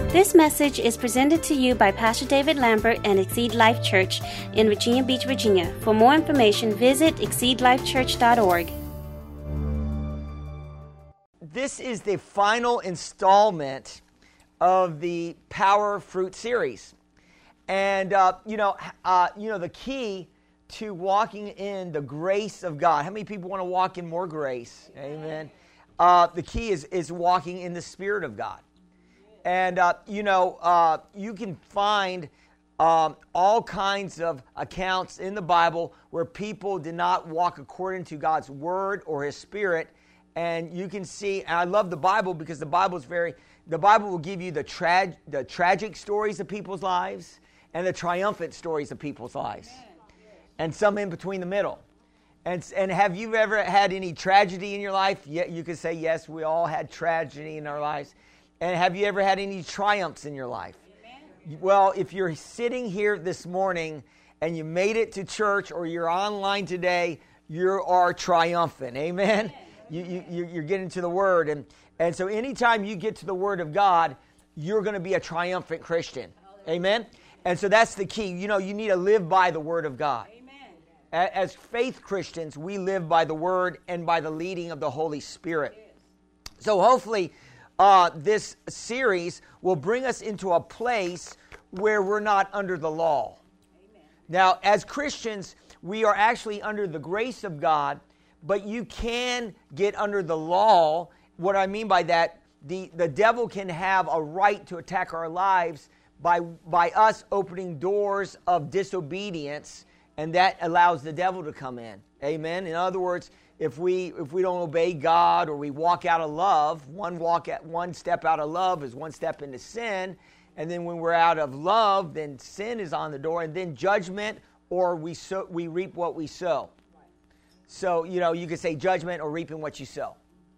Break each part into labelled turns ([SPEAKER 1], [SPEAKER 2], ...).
[SPEAKER 1] This message is presented to you by Pastor David Lambert and Exceed Life Church in Virginia Beach, Virginia. For more information, visit exceedlifechurch.org.
[SPEAKER 2] This is the final installment of the Power Fruit series. And, the key to walking in the grace of God. How many people want to walk in more grace? Amen. The key is walking in the Spirit of God. And, you can find all kinds of accounts in the Bible where people did not walk according to God's Word or His Spirit. And you can see, and I love the Bible because the Bible will give you the tragic stories of people's lives and the triumphant stories of people's lives. And some in between the middle. And have you ever had any tragedy in your life? Yeah, you could say, yes, we all had tragedy in our lives. And have you ever had any triumphs in your life? Amen. Well, if you're sitting here this morning and you made it to church or you're online today, you are triumphant. Amen? You're getting to the Word. And so anytime you get to the Word of God, you're going to be a triumphant Christian. Amen? And so that's the key. You need to live by the Word of God. Amen. As faith Christians, we live by the Word and by the leading of the Holy Spirit. So hopefully this series will bring us into a place where we're not under the law. Amen. Now, as Christians, we are actually under the grace of God, but you can get under the law. What I mean by that, the devil can have a right to attack our lives by us opening doors of disobedience, and that allows the devil to come in. Amen? In other words, if we don't obey God or we walk out of love, one step out of love is one step into sin. And then when we're out of love, then sin is on the door, and then judgment, or we reap what we sow. Right. So, you could say judgment or reaping what you sow.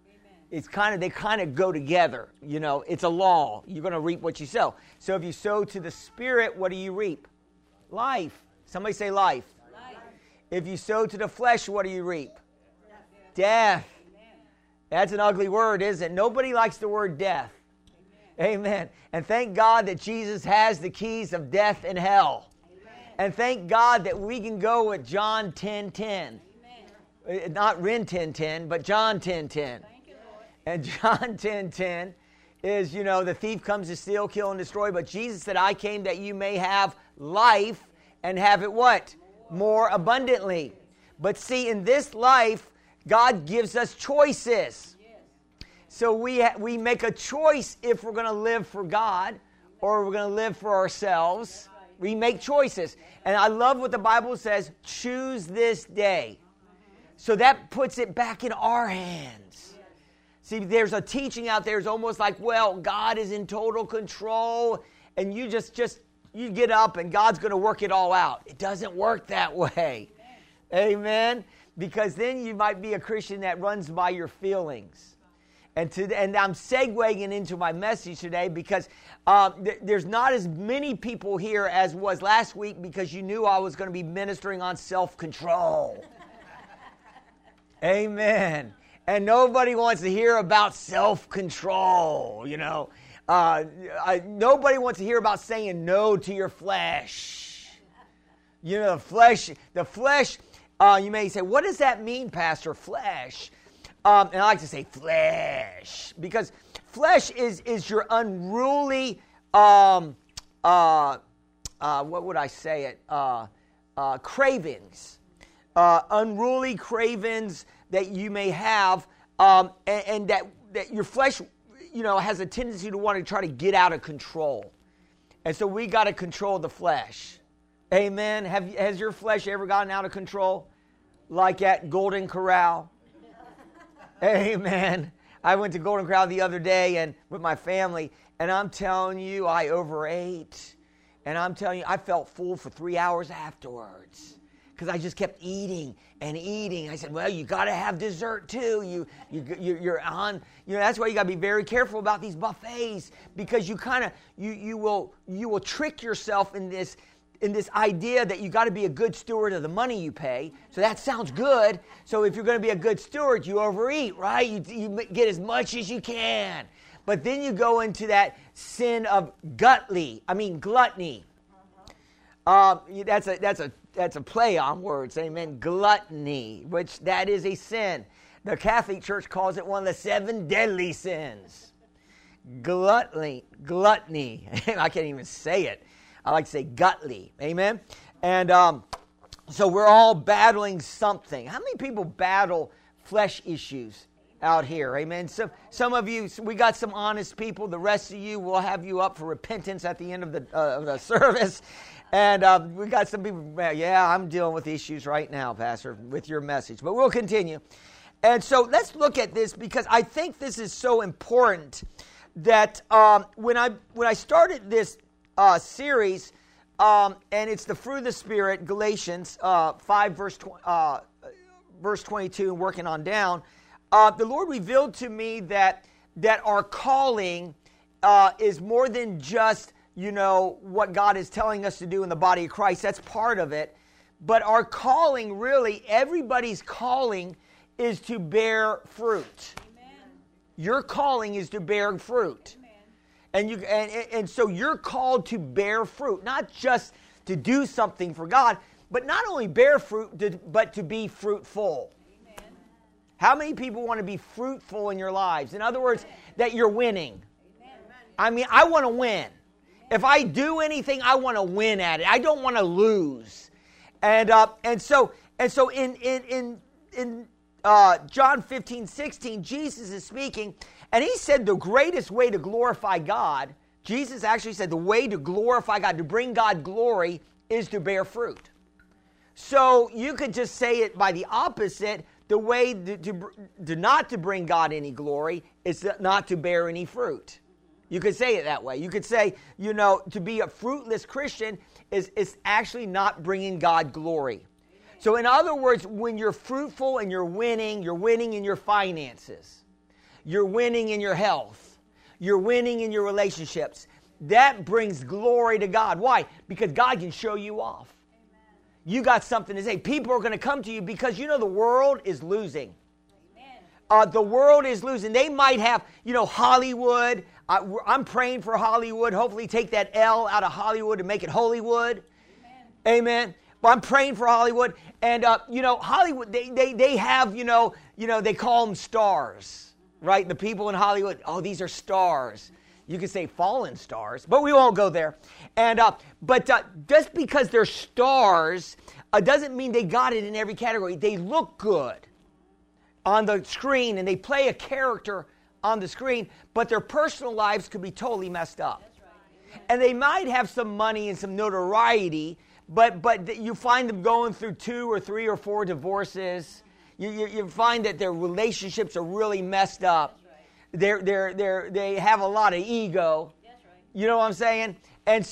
[SPEAKER 2] Amen. They kind of go together. It's a law. You're going to reap what you sow. So if you sow to the Spirit, what do you reap? Life. Somebody say life. Life. If you sow to the flesh, what do you reap? Death. Amen. That's an ugly word, isn't it? Nobody likes the word death. Amen. Amen. And thank God that Jesus has the keys of death and hell. Amen. And thank God that we can go with John 10:10. Not Ren 10:10, but John 10:10. And John 10:10 is, the thief comes to steal, kill, and destroy. But Jesus said, I came that you may have life and have it what? More abundantly. But see, in this life, God gives us choices. So we make a choice if we're going to live for God or we're going to live for ourselves. We make choices. And I love what the Bible says, choose this day. So that puts it back in our hands. See, there's a teaching out there. It's almost like, well, God is in total control and you you get up and God's going to work it all out. It doesn't work that way. Amen. Because then you might be a Christian that runs by your feelings. And I'm segueing into my message today because there's not as many people here as was last week because you knew I was going to be ministering on self-control. Amen. And nobody wants to hear about self-control, nobody wants to hear about saying no to your flesh. The flesh... you may say, what does that mean, Pastor? Flesh. And I like to say flesh. Because flesh is your unruly, what would I say it? Cravings. Unruly cravings that you may have. And that your flesh, has a tendency to want to try to get out of control. And so we got to control the flesh. Amen. Has your flesh ever gotten out of control? Like at Golden Corral? Amen. I went to Golden Corral the other day and with my family, and I'm telling you, I overate. And I'm telling you, I felt full for 3 hours afterwards because I just kept eating and eating. I said, well, you got to have dessert too. You're on, that's why you got to be very careful about these buffets because you will trick yourself in this idea that you got to be a good steward of the money you pay. So that sounds good. So if you're going to be a good steward, you overeat, right? You get as much as you can. But then you go into that sin of gluttony. That's a play on words, amen. Gluttony, which that is a sin. The Catholic Church calls it one of the 7 deadly sins. Gluttony. I can't even say it. I like to say gluttony, amen. And so we're all battling something. How many people battle flesh issues out here, amen? So some of you, we got some honest people. The rest of you, we'll have you up for repentance at the end of the service. And we got some people, yeah, I'm dealing with issues right now, Pastor, with your message. But we'll continue. And so let's look at this, because I think this is so important that when I started this series, and it's the fruit of the Spirit, Galatians 5, verse 22, and working on down, the Lord revealed to me that our calling is more than just, what God is telling us to do in the body of Christ. That's part of it. But our calling, really, everybody's calling is to bear fruit. Amen. Your calling is to bear fruit. Amen. And so you're called to bear fruit, not just to do something for God, but not only bear fruit, but to be fruitful. Amen. How many people want to be fruitful in your lives? In other words, that you're winning. Amen. I mean, I want to win. If I do anything, I want to win at it. I don't want to lose. And so in John 15:16, Jesus is speaking, and he said the greatest way to glorify God, Jesus actually said the way to glorify God, to bring God glory, is to bear fruit. So you could just say it by the opposite. The way to not to bring God any glory is not to bear any fruit. You could say it that way. You could say, to be a fruitless Christian is actually not bringing God glory. So in other words, when you're fruitful and you're winning in your finances. You're winning in your health. You're winning in your relationships. That brings glory to God. Why? Because God can show you off. Amen. You got something to say. People are going to come to you because the world is losing. The world is losing. They might have, Hollywood. I'm praying for Hollywood. Hopefully take that L out of Hollywood and make it Hollywood. Amen. But I'm praying for Hollywood. And, Hollywood, they have, they call them stars, right? The people in Hollywood, these are stars. You could say fallen stars, but we won't go there. And but just because they're stars doesn't mean they got it in every category. They look good on the screen, and they play a character on the screen, but their personal lives could be totally messed up. Right. And they might have some money and some notoriety, but you find them going through 2 or 3 or 4 divorces. You find that their relationships are really messed up. Right. They have a lot of ego. Right. You know what I'm saying? And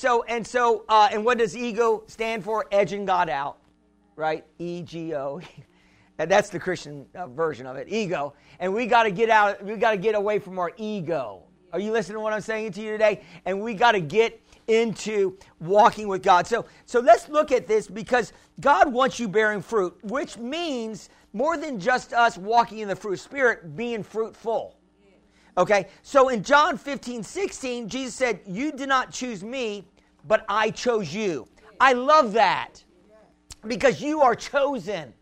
[SPEAKER 2] what does ego stand for? Edging God out, right? E-G-O. And that's the Christian version of it, ego. And we got to get out. We got to get away from our ego. Are you listening to what I'm saying to you today? And we got to get into walking with God. So let's look at this, because God wants you bearing fruit, which means more than just us walking in the fruit of Spirit, being fruitful. Okay? So in John 15:16, Jesus said, "You did not choose me, but I chose you." I love that, because you are chosen.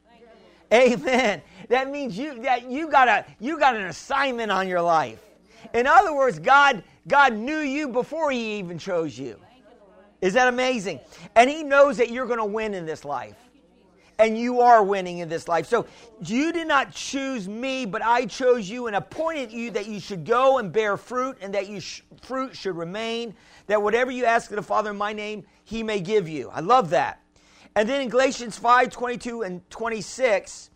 [SPEAKER 2] Amen. That means you got an assignment on your life. In other words, God knew you before He even chose you. Is that amazing? And He knows that you're going to win in this life. And you are winning in this life. So you did not choose me, but I chose you and appointed you that you should go and bear fruit, and that fruit should remain, that whatever you ask of the Father in my name, He may give you. I love that. And then in Galatians 5:22 and 26,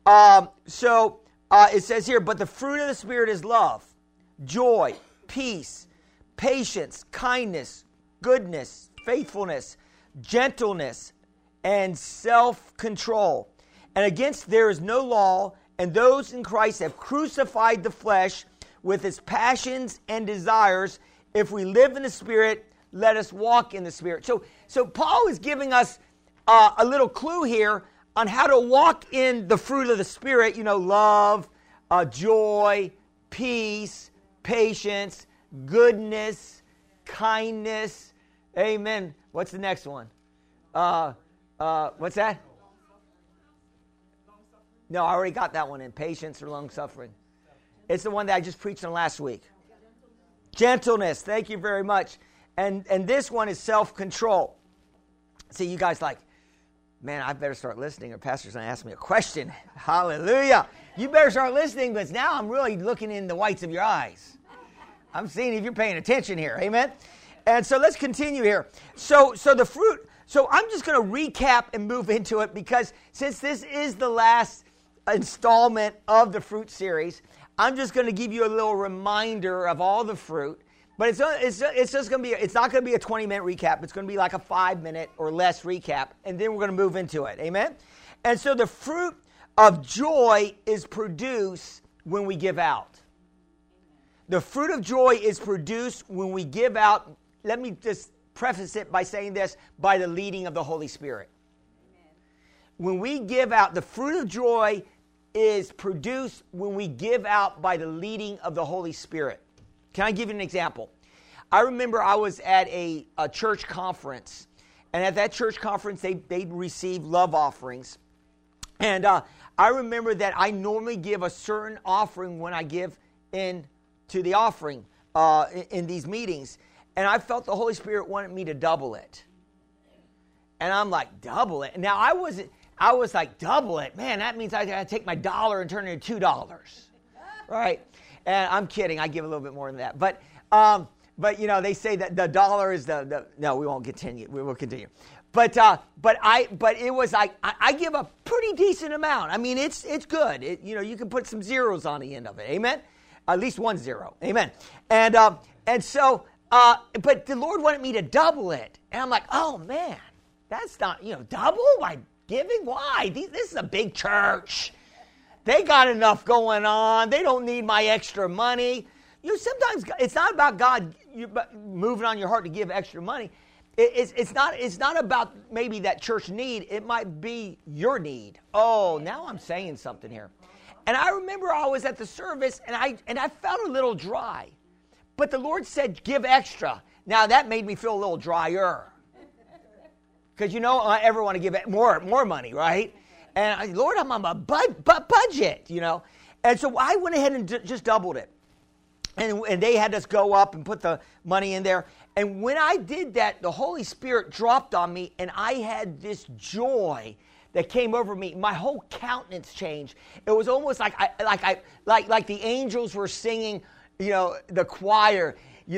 [SPEAKER 2] it says here, "But the fruit of the Spirit is love, joy, peace, patience, kindness, goodness, faithfulness, gentleness, and self-control. And against there is no law, and those in Christ have crucified the flesh with its passions and desires. If we live in the Spirit, let us walk in the Spirit." So Paul is giving us a little clue here on how to walk in the fruit of the Spirit, love, joy, peace, patience, goodness, kindness. Amen. What's the next one? What's that? No, I already got that one in. Patience or long-suffering. It's the one that I just preached on last week. Gentleness. Thank you very much. And this one is self-control. See, you guys like, man, I better start listening or pastor's going to ask me a question. Hallelujah. You better start listening because now I'm really looking in the whites of your eyes. I'm seeing if you're paying attention here. Amen. And so let's continue here. So the fruit. So I'm just going to recap and move into it because since this is the last installment of the fruit series, I'm just going to give you a little reminder of all the fruit. But it's just going to be, it's not going to be a 20-minute recap. It's going to be like a 5-minute or less recap. And then we're going to move into it. Amen? And so the fruit of joy is produced when we give out. The fruit of joy is produced when we give out. Let me just preface it by saying this, by the leading of the Holy Spirit. Amen. When we give out, the fruit of joy is produced when we give out by the leading of the Holy Spirit. Can I give you an example? I remember I was at a church conference, and at that church conference, they received love offerings. And I remember that I normally give a certain offering when I give in to the offering in these meetings. And I felt the Holy Spirit wanted me to double it. And I'm like, double it? Now, I was like, double it? Man, that means I got to take my $1 and turn it into $2. Right? And I'm kidding. I give a little bit more than that. But you know, they say that the dollar is no, we won't continue. We will continue. But it was like, I give a pretty decent amount. I mean, it's good. You know, you can put some zeros on the end of it. Amen? At least 1 0. Amen. And so, but the Lord wanted me to double it. And I'm like, oh man, that's not, double my giving? Why? This is a big church. They got enough going on. They don't need my extra money. Sometimes it's not about God moving on your heart to give extra money. It's not about maybe that church need. It might be your need. Oh, now I'm saying something here. And I remember I was at the service and I felt a little dry. But the Lord said, give extra. Now that made me feel a little drier. Because I ever want to give more money, right? And Lord, I'm on a budget, And so I went ahead and just doubled it. And they had us go up and put the money in there. And when I did that, the Holy Spirit dropped on me, and I had this joy that came over me. My whole countenance changed. It was almost like the angels were singing, the choir,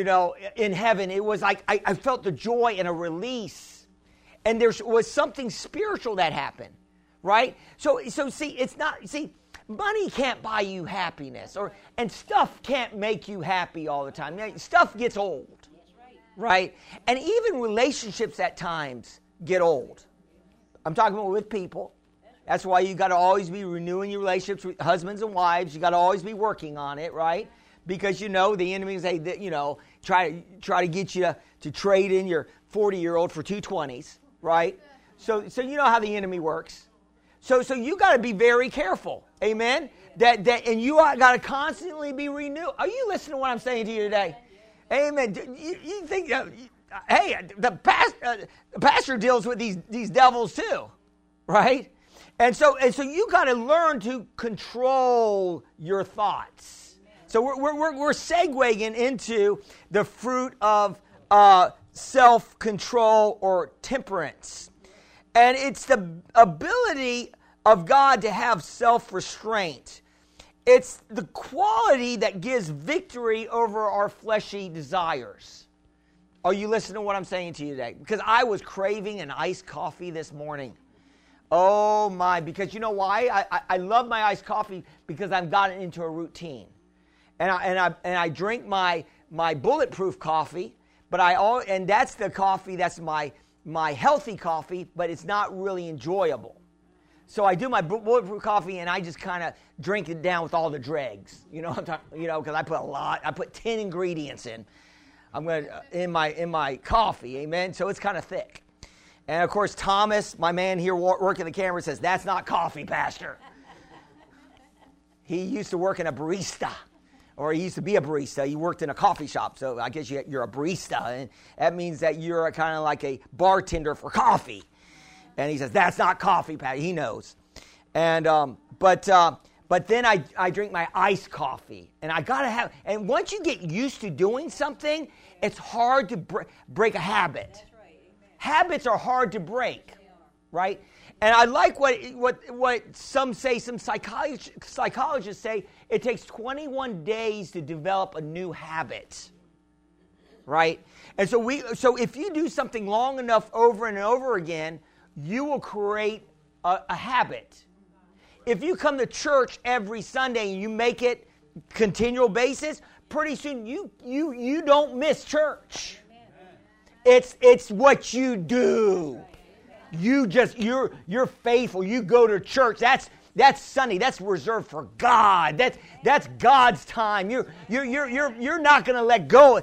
[SPEAKER 2] in heaven. It was like I felt the joy and a release. And there was something spiritual that happened. Right? So money can't buy you happiness, and stuff can't make you happy all the time. Stuff gets old, right? And even relationships at times get old. I'm talking about with people. That's why you got to always be renewing your relationships with husbands and wives. You got to always be working on it, right? Because the enemy say that try to get you to trade in your 40-year-old for 2 20s, right? So you know how the enemy works. So you got to be very careful, amen. And you got to constantly be renewed. Are you listening to what I'm saying to you today? Amen. You think, hey, the pastor deals with these devils too, right? And so you got to learn to control your thoughts. So we're segueing into the fruit of self-control or temperance. And it's the ability of God to have self-restraint. It's the quality that gives victory over our fleshy desires. Are you listening to what I'm saying to you today? Because I was craving an iced coffee this morning. Oh my, because you know why? I love my iced coffee because I've gotten into a routine. And I drink my bulletproof coffee, and that's the coffee that's my healthy coffee, but it's not really enjoyable. So I do my bulletproof coffee, and I just kind of drink it down with all the dregs. Because I put 10 ingredients in. In my coffee, amen. So it's kind of thick. And of course, Thomas, my man here working the camera, says that's not coffee, Pastor. He used to work in a barista. or he used to be a barista. He worked in a coffee shop, so I guess you're a barista, and that means that you're kind of like a bartender for coffee. And he says, that's not coffee, Pat. He knows. And but then I drink my iced coffee, and I gotta have. And once you get used to doing something, it's hard to break a habit. That's right. Habits are hard to break, right? And I like what some say. Some psychologists say it takes 21 days to develop a new habit, right? And so if you do something long enough over and over again, you will create a habit. If you come to church every Sunday and you make it continual basis, pretty soon you don't miss church. It's what you do. You're faithful. You go to church. That's Sunday. That's reserved for God. That's God's time. You're not going to let go.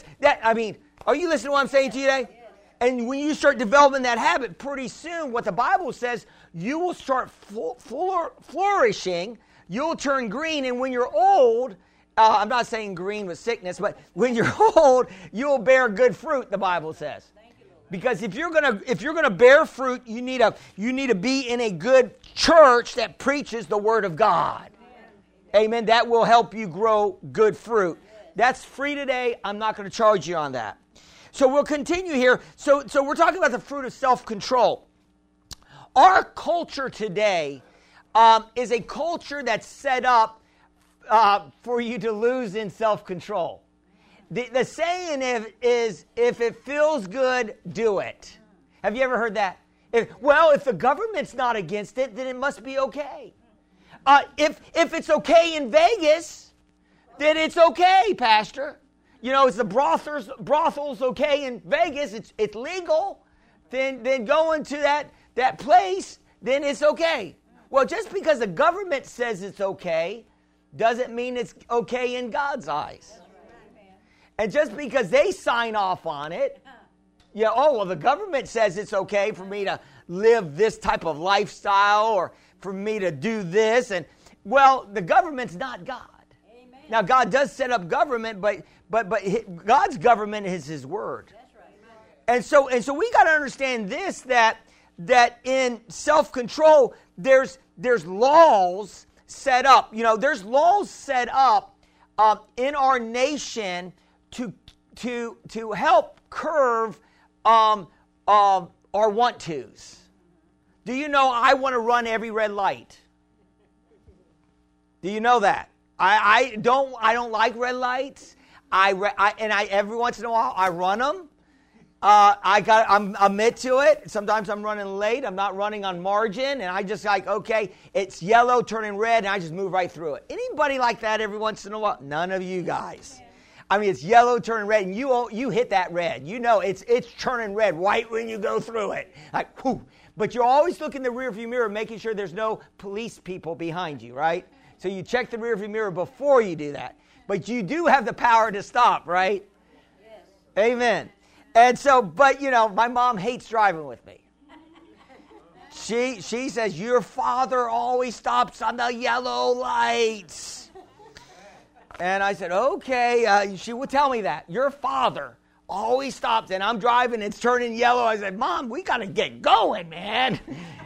[SPEAKER 2] Are you listening to what I'm saying to you today? And when you start developing that habit, pretty soon, what the Bible says, you will start flourishing. You'll turn green, and when you're old, I'm not saying green with sickness, but when you're old, you'll bear good fruit. The Bible says, because if you're gonna bear fruit, you need to be in a good church that preaches the Word of God. Amen. That will help you grow good fruit. That's free today. I'm not going to charge you on that. So we'll continue here. So we're talking about the fruit of self-control. Our culture today is a culture that's set up for you to lose in self-control. The saying is, if it feels good, do it. Have you ever heard that? If the government's not against it, then it must be okay. If it's okay in Vegas, then it's okay, Pastor. You know, it's the brothels okay in Vegas, it's legal, then going to that place, then it's okay. Well, just because the government says it's okay, doesn't mean it's okay in God's eyes. And just because they sign off on it, the government says it's okay for me to live this type of lifestyle or for me to do this. And, the government's not God. Amen. Now, God does set up government, but God's government is His Word. That's right. And so we got to understand this, that in self-control, there's laws set up. There's laws set up in our nation to help curve our want-tos. Do you know I want to run every red light? Do you know that? I don't like red lights. Every once in a while I run them. I'm admit to it. Sometimes I'm running late. I'm not running on margin, and I just okay, it's yellow turning red, and I just move right through it. Anybody like that every once in a while? None of you guys. It's yellow turning red, and you hit that red. It's turning red right when you go through it. Whew. But you're always looking in the rearview mirror, making sure there's no police people behind you, right? So you check the rearview mirror before you do that. But you do have the power to stop, right? Yes. Amen. And so, my mom hates driving with me. She says, your father always stops on the yellow lights. And I said, okay. She would tell me that. Your father always stops, and I'm driving, it's turning yellow. I said, Mom, we got to get going, man.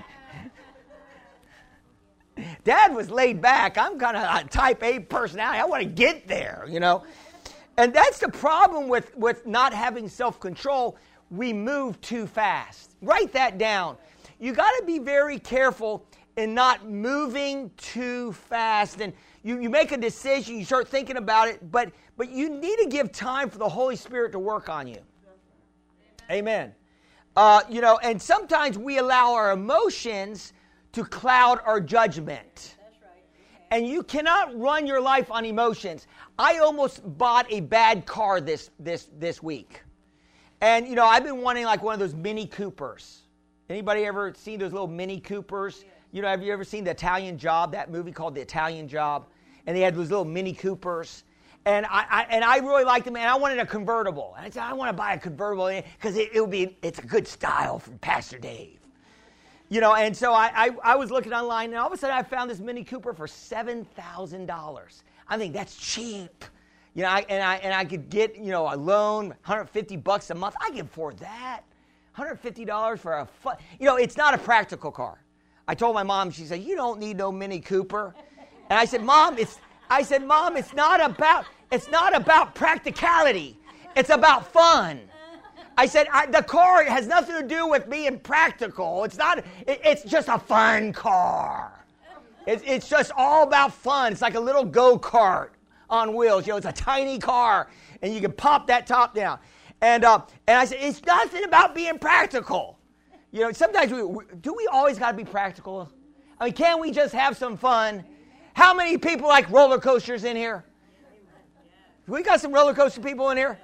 [SPEAKER 2] Dad was laid back. I'm kind of a type A personality. I want to get there, And that's the problem with not having self-control. We move too fast. Write that down. You got to be very careful in not moving too fast. And you make a decision, you start thinking about it, but you need to give time for the Holy Spirit to work on you. Amen. And sometimes we allow our emotions to cloud our judgment. That's right. And you cannot run your life on emotions. I almost bought a bad car this week. And, I've been wanting one of those Mini Coopers. Anybody ever seen those little Mini Coopers? Yeah. Have you ever seen The Italian Job, that movie called The Italian Job? And they had those little Mini Coopers. And I really liked them, and I wanted a convertible. And I said, I want to buy a convertible because it's a good style from Pastor Dave. And so I was looking online, and all of a sudden I found this Mini Cooper for $7,000. I think that's cheap. You know, and I could get, you know, a loan, $150 a month. I can afford that. $150 for a fun. You know, it's not a practical car. I told my mom, she said, you don't need no Mini Cooper. And I said, Mom, it's not about practicality. It's about fun. I said, the car has nothing to do with being practical. It's just a fun car. It's just all about fun. It's like a little go-kart on wheels. You know, it's a tiny car, and you can pop that top down. And I said, it's nothing about being practical. You know, sometimes do we always got to be practical? I mean, can't we just have some fun? How many people like roller coasters in here? We got some roller coaster people in here?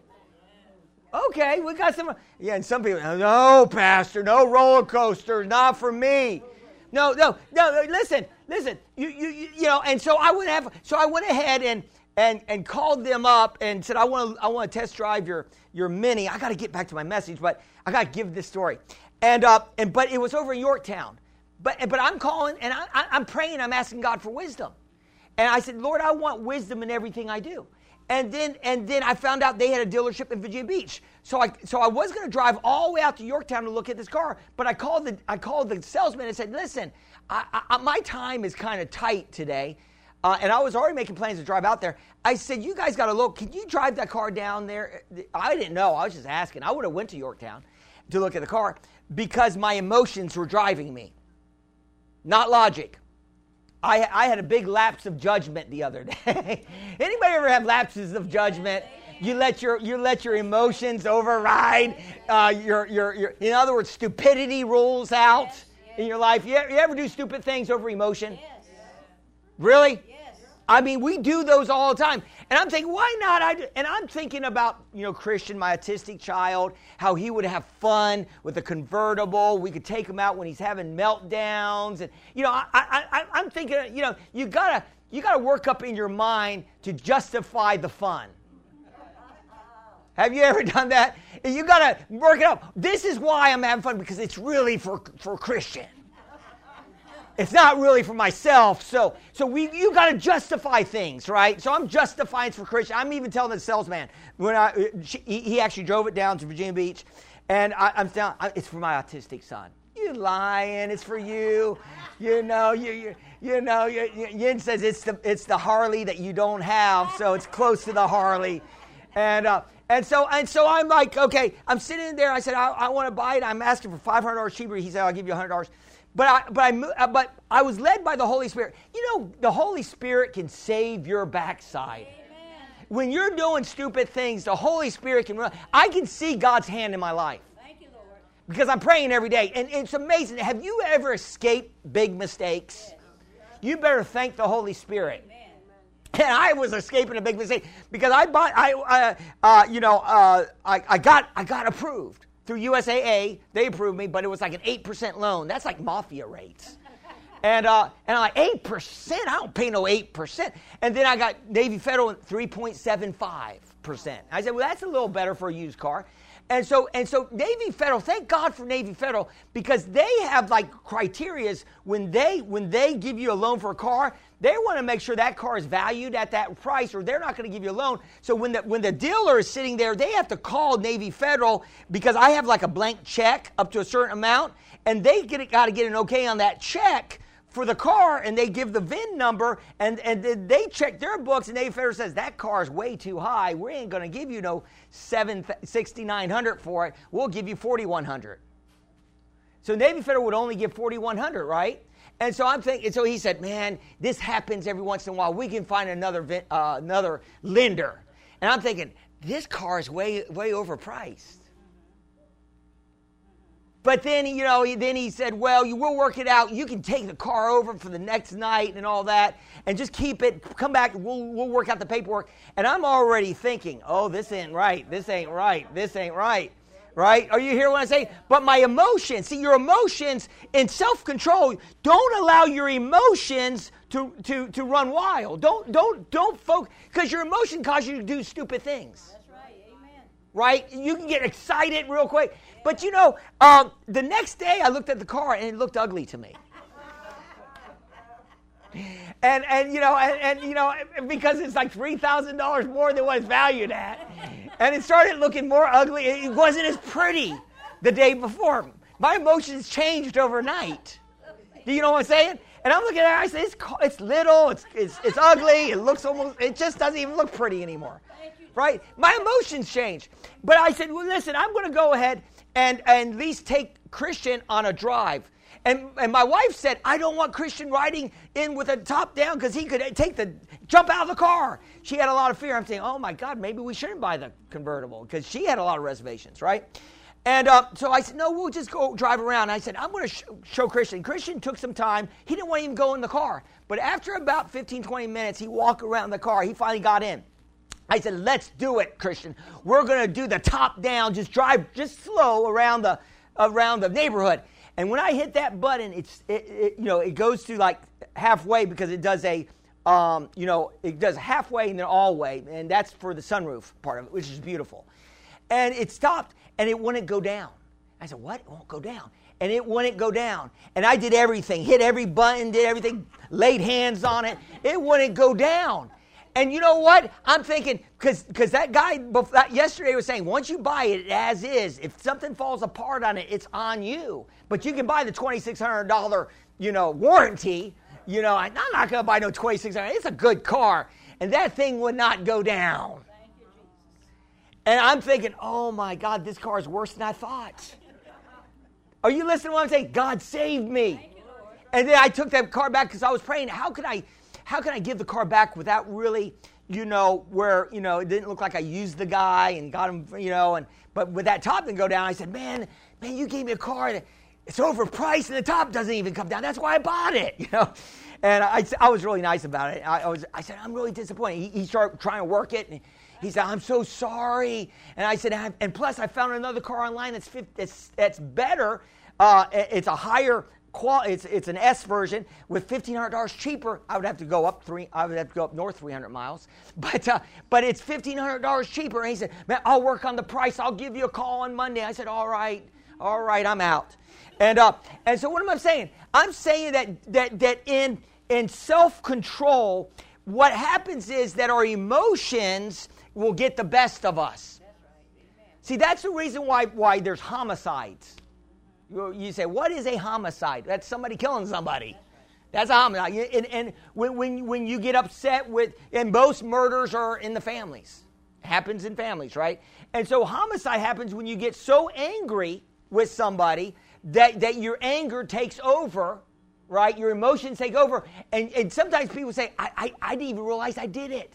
[SPEAKER 2] Okay, we got some. Yeah, and some people, no, Pastor, no roller coasters, not for me. No, listen. You know, and so I went ahead and called them up and said, I want to test drive your Mini. I got to get back to my message, but I got to give this story. But it was over in Yorktown. But I'm calling and I'm praying. I'm asking God for wisdom. And I said, Lord, I want wisdom in everything I do. And then I found out they had a dealership in Virginia Beach. So I was going to drive all the way out to Yorktown to look at this car. But I called the salesman and said, listen, my time is kind of tight today. And I was already making plans to drive out there. I said, you guys got to look. Can you drive that car down there? I didn't know. I was just asking. I would have went to Yorktown to look at the car because my emotions were driving me, not logic. I had a big lapse of judgment the other day. Anybody ever have lapses of judgment? You let your emotions override. In other words, stupidity rules out in your life. You ever do stupid things over emotion?
[SPEAKER 3] Yes.
[SPEAKER 2] Really?
[SPEAKER 3] Yes.
[SPEAKER 2] I mean, we do those all the time. And I'm thinking, why not? And I'm thinking about, you know, Christian, my autistic child, how he would have fun with a convertible. We could take him out when he's having meltdowns. And, you know, I'm thinking, you know, you gotta work up in your mind to justify the fun. Have you ever done that? You got to work it up. This is why I'm having fun, because it's really for Christian. It's not really for myself. So you got to justify things, right? So I'm justifying it for Christian. I'm even telling the salesman when he actually drove it down to Virginia Beach, and I'm telling, it's for my autistic son. You lying? It's for you. You know, Yin says it's the Harley that you don't have, so it's close to the Harley, And so I'm like, okay, I'm sitting there. I said, I want to buy it. I'm asking for $500 cheaper. He said, I'll give you $100. But I was led by the Holy Spirit. You know, the Holy Spirit can save your backside.
[SPEAKER 3] Amen.
[SPEAKER 2] When you're doing stupid things, the Holy Spirit can run. I can see God's hand in my life.
[SPEAKER 3] Thank you, Lord.
[SPEAKER 2] Because I'm praying every day. And it's amazing. Have you ever escaped big mistakes?
[SPEAKER 3] Yes.
[SPEAKER 2] You better thank the Holy Spirit.
[SPEAKER 3] Amen.
[SPEAKER 2] And I was escaping a big mistake because I got approved through USAA. They approved me, but it was like an 8% loan. That's like mafia rates. And I'm like, 8%? I don't pay no 8%. And then I got Navy Federal at 3.75%. I said, well, that's a little better for a used car. And so Navy Federal, thank God for Navy Federal, because they have like criterias when they give you a loan for a car. They want to make sure that car is valued at that price, or they're not going to give you a loan. So when the dealer is sitting there, they have to call Navy Federal, because I have like a blank check up to a certain amount, and they got to get an okay on that check for the car, and they give the VIN number, and then they check their books, and Navy Federal says, that car is way too high. We ain't going to give you no $6,900 for it. We'll give you $4,100. So Navy Federal would only give $4,100, right? And so I'm thinking, so he said, man, this happens every once in a while. We can find another lender. And I'm thinking, this car is way overpriced. But then, then he said, well, you will work it out. You can take the car over for the next night and all that, and just keep it. Come back. We'll work out the paperwork. And I'm already thinking, oh, this ain't right. This ain't right. This ain't right. Right? Are you hearing what I say? But my emotions, see, your emotions in self-control, don't allow your emotions to run wild. Don't focus, because your emotion causes you to do stupid things.
[SPEAKER 3] That's right. Amen.
[SPEAKER 2] Right? You can get excited real quick. But the next day I looked at the car and it looked ugly to me. because it's like $3,000 more than what it's valued at. And it started looking more ugly. It wasn't as pretty the day before. My emotions changed overnight. Do you know what I'm saying? And I'm looking at it, I say, it's little, it's ugly, it just doesn't even look pretty anymore. Right? My emotions changed. But I said, well, listen, I'm going to go ahead and at least take Christian on a drive. And my wife said, I don't want Christian riding in with a top down because he could jump out of the car. She had a lot of fear. I'm saying, oh my God, maybe we shouldn't buy the convertible because she had a lot of reservations, right? And so I said, no, we'll just go drive around. I said, I'm going to show Christian. Christian took some time. He didn't want to even go in the car. But after about 15, 20 minutes, he walked around the car. He finally got in. I said, let's do it, Christian. We're going to do the top down, just drive just slow around the neighborhood. And when I hit that button, it goes to like halfway because it does it does halfway and then all way. And that's for the sunroof part of it, which is beautiful. And it stopped and it wouldn't go down. I said, what? It won't go down. And it wouldn't go down. And I did everything, hit every button, did everything, laid hands on it. It wouldn't go down. And you know what? I'm thinking, because that guy yesterday was saying, once you buy it as is, if something falls apart on it, it's on you. But you can buy the $2,600, warranty. I'm not going to buy no $2,600. It's a good car. And that thing would not go down.
[SPEAKER 3] Thank you, Jesus.
[SPEAKER 2] And I'm thinking, oh my God, this car is worse than I thought. Are you listening to what I'm saying? God saved me. And then I took that car back because I was praying, how can I give the car back without really, where, it didn't look like I used the guy and got him, but with that top didn't go down, I said, man, you gave me a car that it's overpriced and the top doesn't even come down. That's why I bought it, And I was really nice about it. I said, I'm really disappointed. He started trying to work it, and he said, I'm so sorry. And I said, and plus I found another car online that's better. It's a higher quality. It's an S version with $1,500 cheaper. I would have to go up north 300 miles, but it's $1,500 cheaper. And he said, man, I'll work on the price. I'll give you a call on Monday. I said, all right, I'm out. And so what am I saying? I'm saying that in self-control, what happens is that our emotions will get the best of us.
[SPEAKER 3] That's right. Amen.
[SPEAKER 2] See, that's the reason why there's homicides. You say, what is a homicide? That's somebody killing somebody. That's a homicide. And when you get upset and most murders are in the families. It happens in families, right? And so homicide happens when you get so angry with somebody that your anger takes over, right? Your emotions take over. And sometimes people say, I didn't even realize I did it.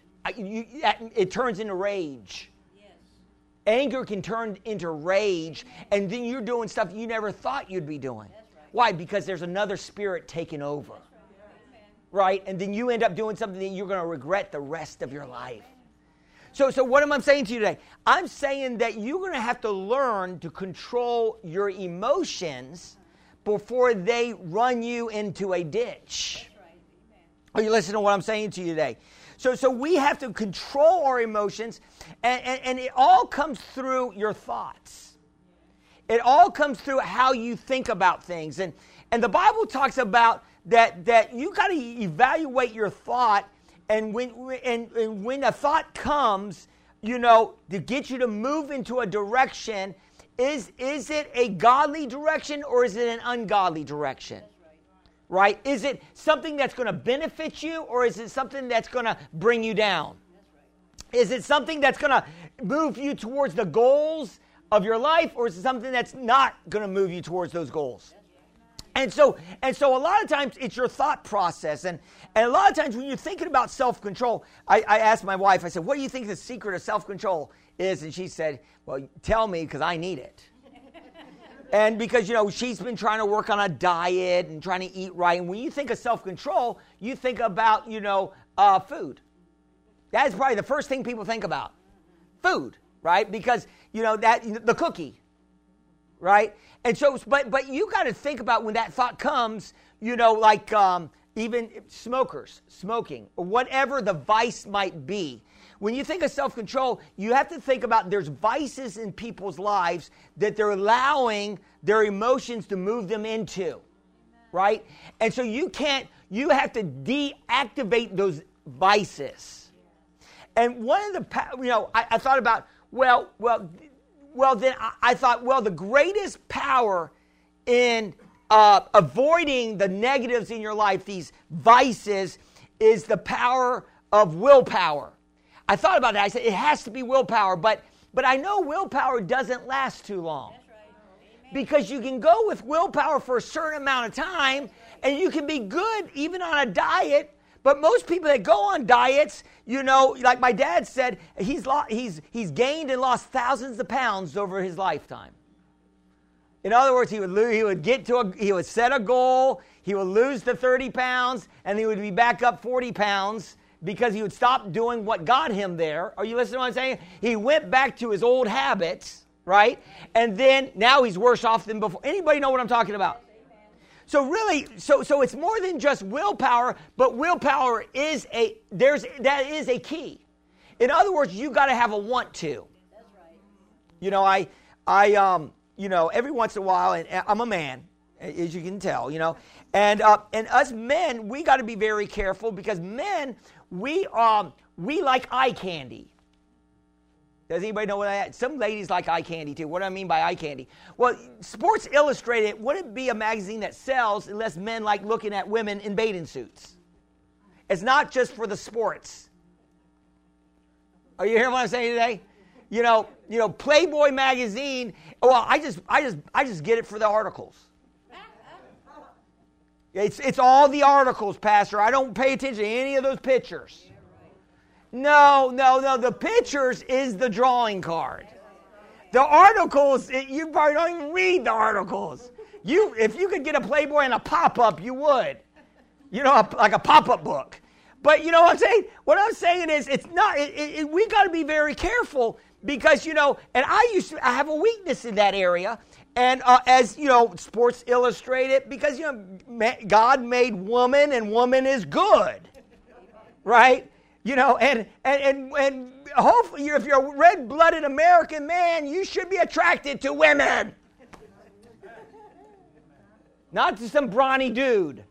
[SPEAKER 2] It turns into rage.
[SPEAKER 3] Yes.
[SPEAKER 2] Anger can turn into rage, and then you're doing stuff you never thought you'd be doing.
[SPEAKER 3] That's right.
[SPEAKER 2] Why? Because there's another spirit taking over.
[SPEAKER 3] That's
[SPEAKER 2] Right? And then you end up doing something that you're going to regret the rest of your life. So what am I saying to you today? I'm saying that you're going to have to learn to control your emotions before they run you into a ditch.
[SPEAKER 3] right. Amen.
[SPEAKER 2] Are you listening to what I'm saying to you today? So we have to control our emotions, and it all comes through your thoughts. It all comes through how you think about things. And the Bible talks about that you got to evaluate your thought, and when a thought comes, to get you to move into a direction, is it a godly direction or is it an ungodly direction? Right? Is it something that's going to benefit you, or is it something that's going to bring you down? Is it something that's going to move you towards the goals of your life, or is it something that's not going to move you towards those goals? And so a lot of times it's your thought process. And a lot of times when you're thinking about self-control, I asked my wife, I said, what do you think the secret of self-control is? And she said, well, tell me, because I need it. And because, she's been trying to work on a diet and trying to eat right. And when you think of self-control, you think about, food. That is probably the first thing people think about. Food, right? Because, the cookie, right? And so, but you got to think about when that thought comes, even smokers, smoking, or whatever the vice might be. When you think of self-control, you have to think about there's vices in people's lives that they're allowing their emotions to move them into, right? And so you can't you have to deactivate those vices. And one of the, I thought about, then I thought, the greatest power in avoiding the negatives in your life, these vices, is the power of willpower. I thought about that. I said, it has to be willpower, but I know willpower doesn't last too long.
[SPEAKER 3] That's right. Amen.
[SPEAKER 2] Because you can go with willpower for a certain amount of time, and you can be good even on a diet. But most people that go on diets, like my dad said, he's gained and lost thousands of pounds over his lifetime. In other words, he would set a goal, he would lose the 30 pounds, and he would be back up 40 pounds because he would stop doing what got him there. Are you listening to what I'm saying? He went back to his old habits, right? And then now he's worse off than before. Anybody know what I'm talking about? So really, so it's more than just willpower, but willpower is that is a key. In other words, you got to have a want to.
[SPEAKER 3] That's right.
[SPEAKER 2] I every once in a while, and I'm a man, as you can tell, and us men, we got to be very careful because men, we like eye candy. Does anybody know what that is? Some ladies like eye candy too. What do I mean by eye candy? Well, Sports Illustrated wouldn't be a magazine that sells unless men like looking at women in bathing suits. It's not just for the sports. Are you hearing what I'm saying today? Playboy magazine. Well, I just get it for the articles. It's all the articles, Pastor. I don't pay attention to any of those pictures. No. The pictures is the drawing card. The articles, you probably don't even read the articles. If you could get a Playboy and a pop-up, you would. Like a pop-up book. But you know what I'm saying? What I'm saying is, it's not. We got to be very careful because and I have a weakness in that area. And as Sports Illustrated, because God made woman and woman is good, right? And hopefully, if you're a red-blooded American man, you should be attracted to women. Not to some brawny dude.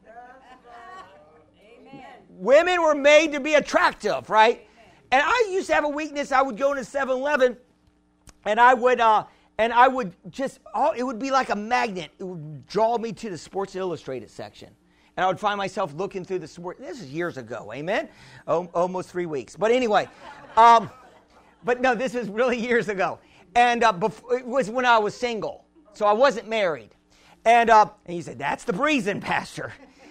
[SPEAKER 3] Amen.
[SPEAKER 2] Women were made to be attractive, right? And I used to have a weakness. I would go into 7-Eleven, and I would just, it would be like a magnet. It would draw me to the Sports Illustrated section. And I would find myself looking through this is years ago, amen? Almost 3 weeks. But anyway, but no, this is really years ago. And it was when I was single. So I wasn't married. And he said, that's the reason, Pastor.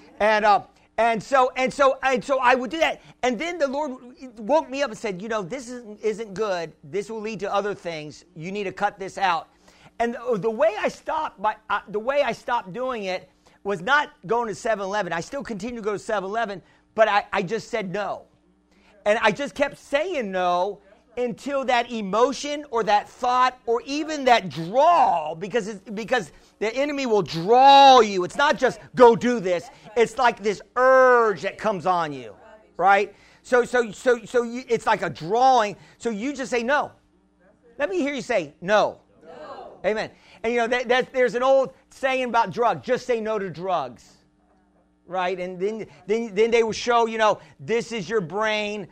[SPEAKER 2] And so I would do that. And then the Lord woke me up and said, this isn't good. This will lead to other things. You need to cut this out. And the way I stopped doing it was not going to 7-Eleven. I still continue to go to 7-Eleven, but I just said no. And I just kept saying no until that emotion or that thought or even that draw, because the enemy will draw you. It's not just go do this. It's like this urge that comes on you, right? So it's like a drawing. So you just say no. Let me hear you say no. No. Amen. And there's an old saying about drugs. Just say no to drugs, right? And then they will show this is your brain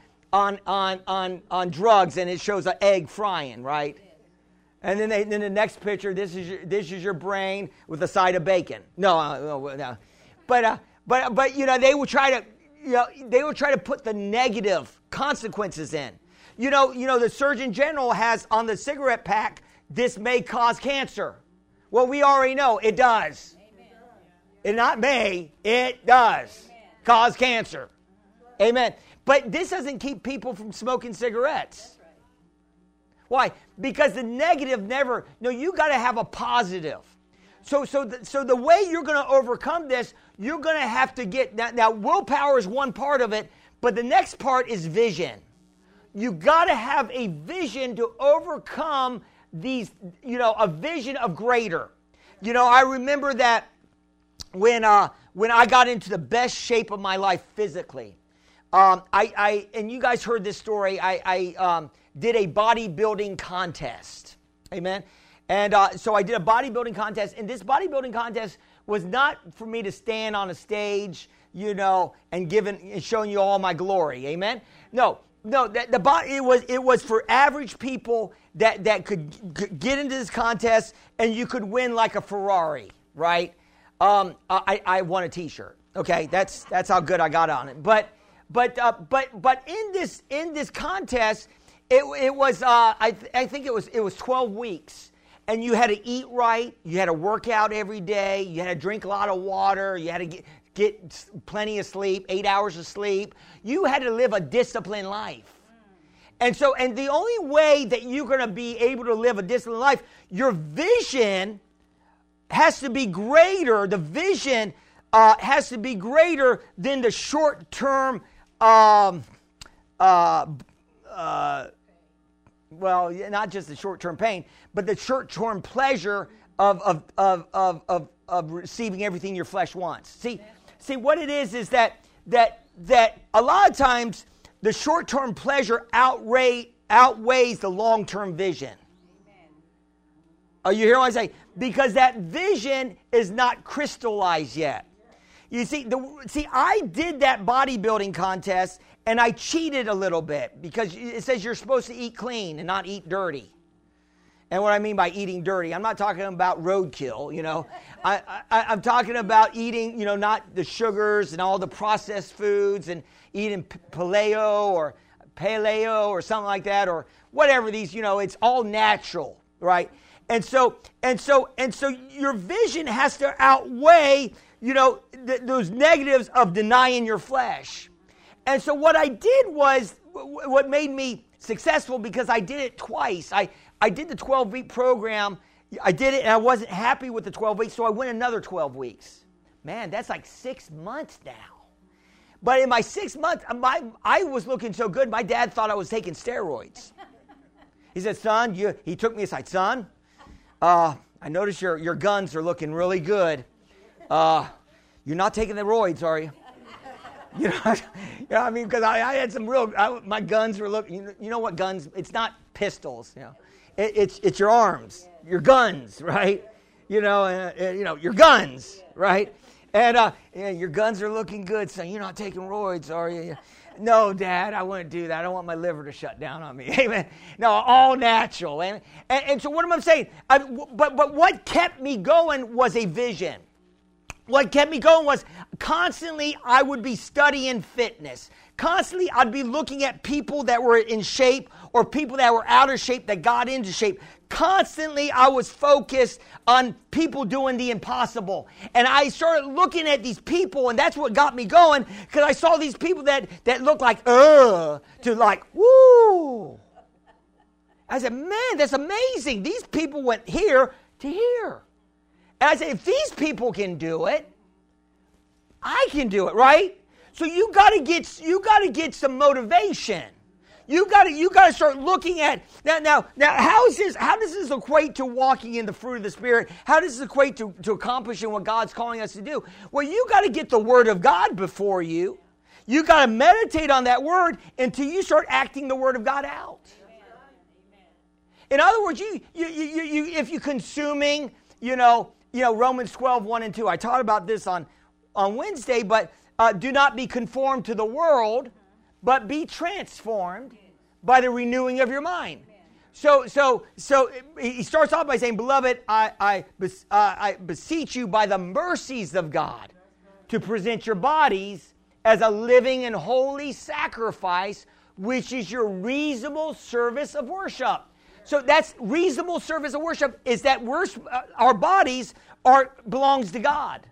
[SPEAKER 2] on drugs, and it shows an egg frying, right? And then the next picture, this is your brain with a side of bacon. No. But they will try to put the negative consequences in. The Surgeon General has on the cigarette pack, this may cause cancer. Well, we already know it does. Amen. It not may, it does. Amen. Cause cancer. Amen. But this doesn't keep people from smoking cigarettes. Right. Why? Because the negative you got to have a positive. So the way you're going to overcome this, you're going to have to get, now willpower is one part of it, but the next part is vision. You got to have a vision to overcome these, a vision of greater. I remember that when I got into the best shape of my life physically, and you guys heard this story, I did a bodybuilding contest. Amen. And so I did a bodybuilding contest, and this bodybuilding contest was not for me to stand on a stage and showing you all my glory. Amen. No, the body, it was for average people that could get into this contest, and you could win like a Ferrari, right? I won a T-shirt. Okay, that's how good I got on it. But in this contest, it was I think it was 12 weeks, and you had to eat right, you had to work out every day, you had to drink a lot of water, you had to get plenty of sleep, 8 hours of sleep. You had to live a disciplined life. And the only way that you're going to be able to live a disciplined life, your vision has to be greater. The vision has to be greater than the short-term, well, not just the short-term pain, but the short-term pleasure of receiving everything your flesh wants. See, what it is that a lot of times the short-term pleasure outweighs the long-term vision. Are you hearing what I say? Because that vision is not crystallized yet. You see, I did that bodybuilding contest, and I cheated a little bit because it says you're supposed to eat clean and not eat dirty. And what I mean by eating dirty, I'm not talking about roadkill, I'm talking about eating, not the sugars and all the processed foods, and eating paleo or something like that, or whatever these, it's all natural, right? And so your vision has to outweigh, those negatives of denying your flesh. And so what I did was, what made me successful, because I did it twice. I did the 12-week program. I did it, and I wasn't happy with the 12 weeks, so I went another 12 weeks. Man, that's like 6 months now. But in my 6 months, I was looking so good, my dad thought I was taking steroids. He said, son, he took me aside, son, I noticed your guns are looking really good. You're not taking the roids, are you? I mean, because I had some my guns were looking, you know what guns, it's not pistols, It's your arms, your guns, right? Your guns, right? And your guns are looking good, so you're not taking roids, are you? No, Dad, I wouldn't do that. I don't want my liver to shut down on me. Amen. No, all natural. Amen. And so what am I saying? But what kept me going was a vision. What kept me going was constantly I would be studying fitness. Constantly I'd be looking at people that were in shape or people that were out of shape that got into shape. Constantly I was focused on people doing the impossible. And I started looking at these people, and that's what got me going, because I saw these people that looked like, to like, woo. I said, man, that's amazing. These people went here to here. And I said, if these people can do it, I can do it, right? So you got to get some motivation. You got to start looking at now. How does this equate to walking in the fruit of the Spirit? How does this equate to accomplishing what God's calling us to do? Well, you got to get the Word of God before you. You got to meditate on that Word until you start acting the Word of God out. In other words, you if you're consuming, Romans 12, 1 and 2. I taught about this on Wednesday, but do not be conformed to the world, but be transformed by the renewing of your mind. So he starts off by saying, beloved, I beseech you by the mercies of God to present your bodies as a living and holy sacrifice, which is your reasonable service of worship. So that's reasonable service of worship, is that our bodies belongs to God.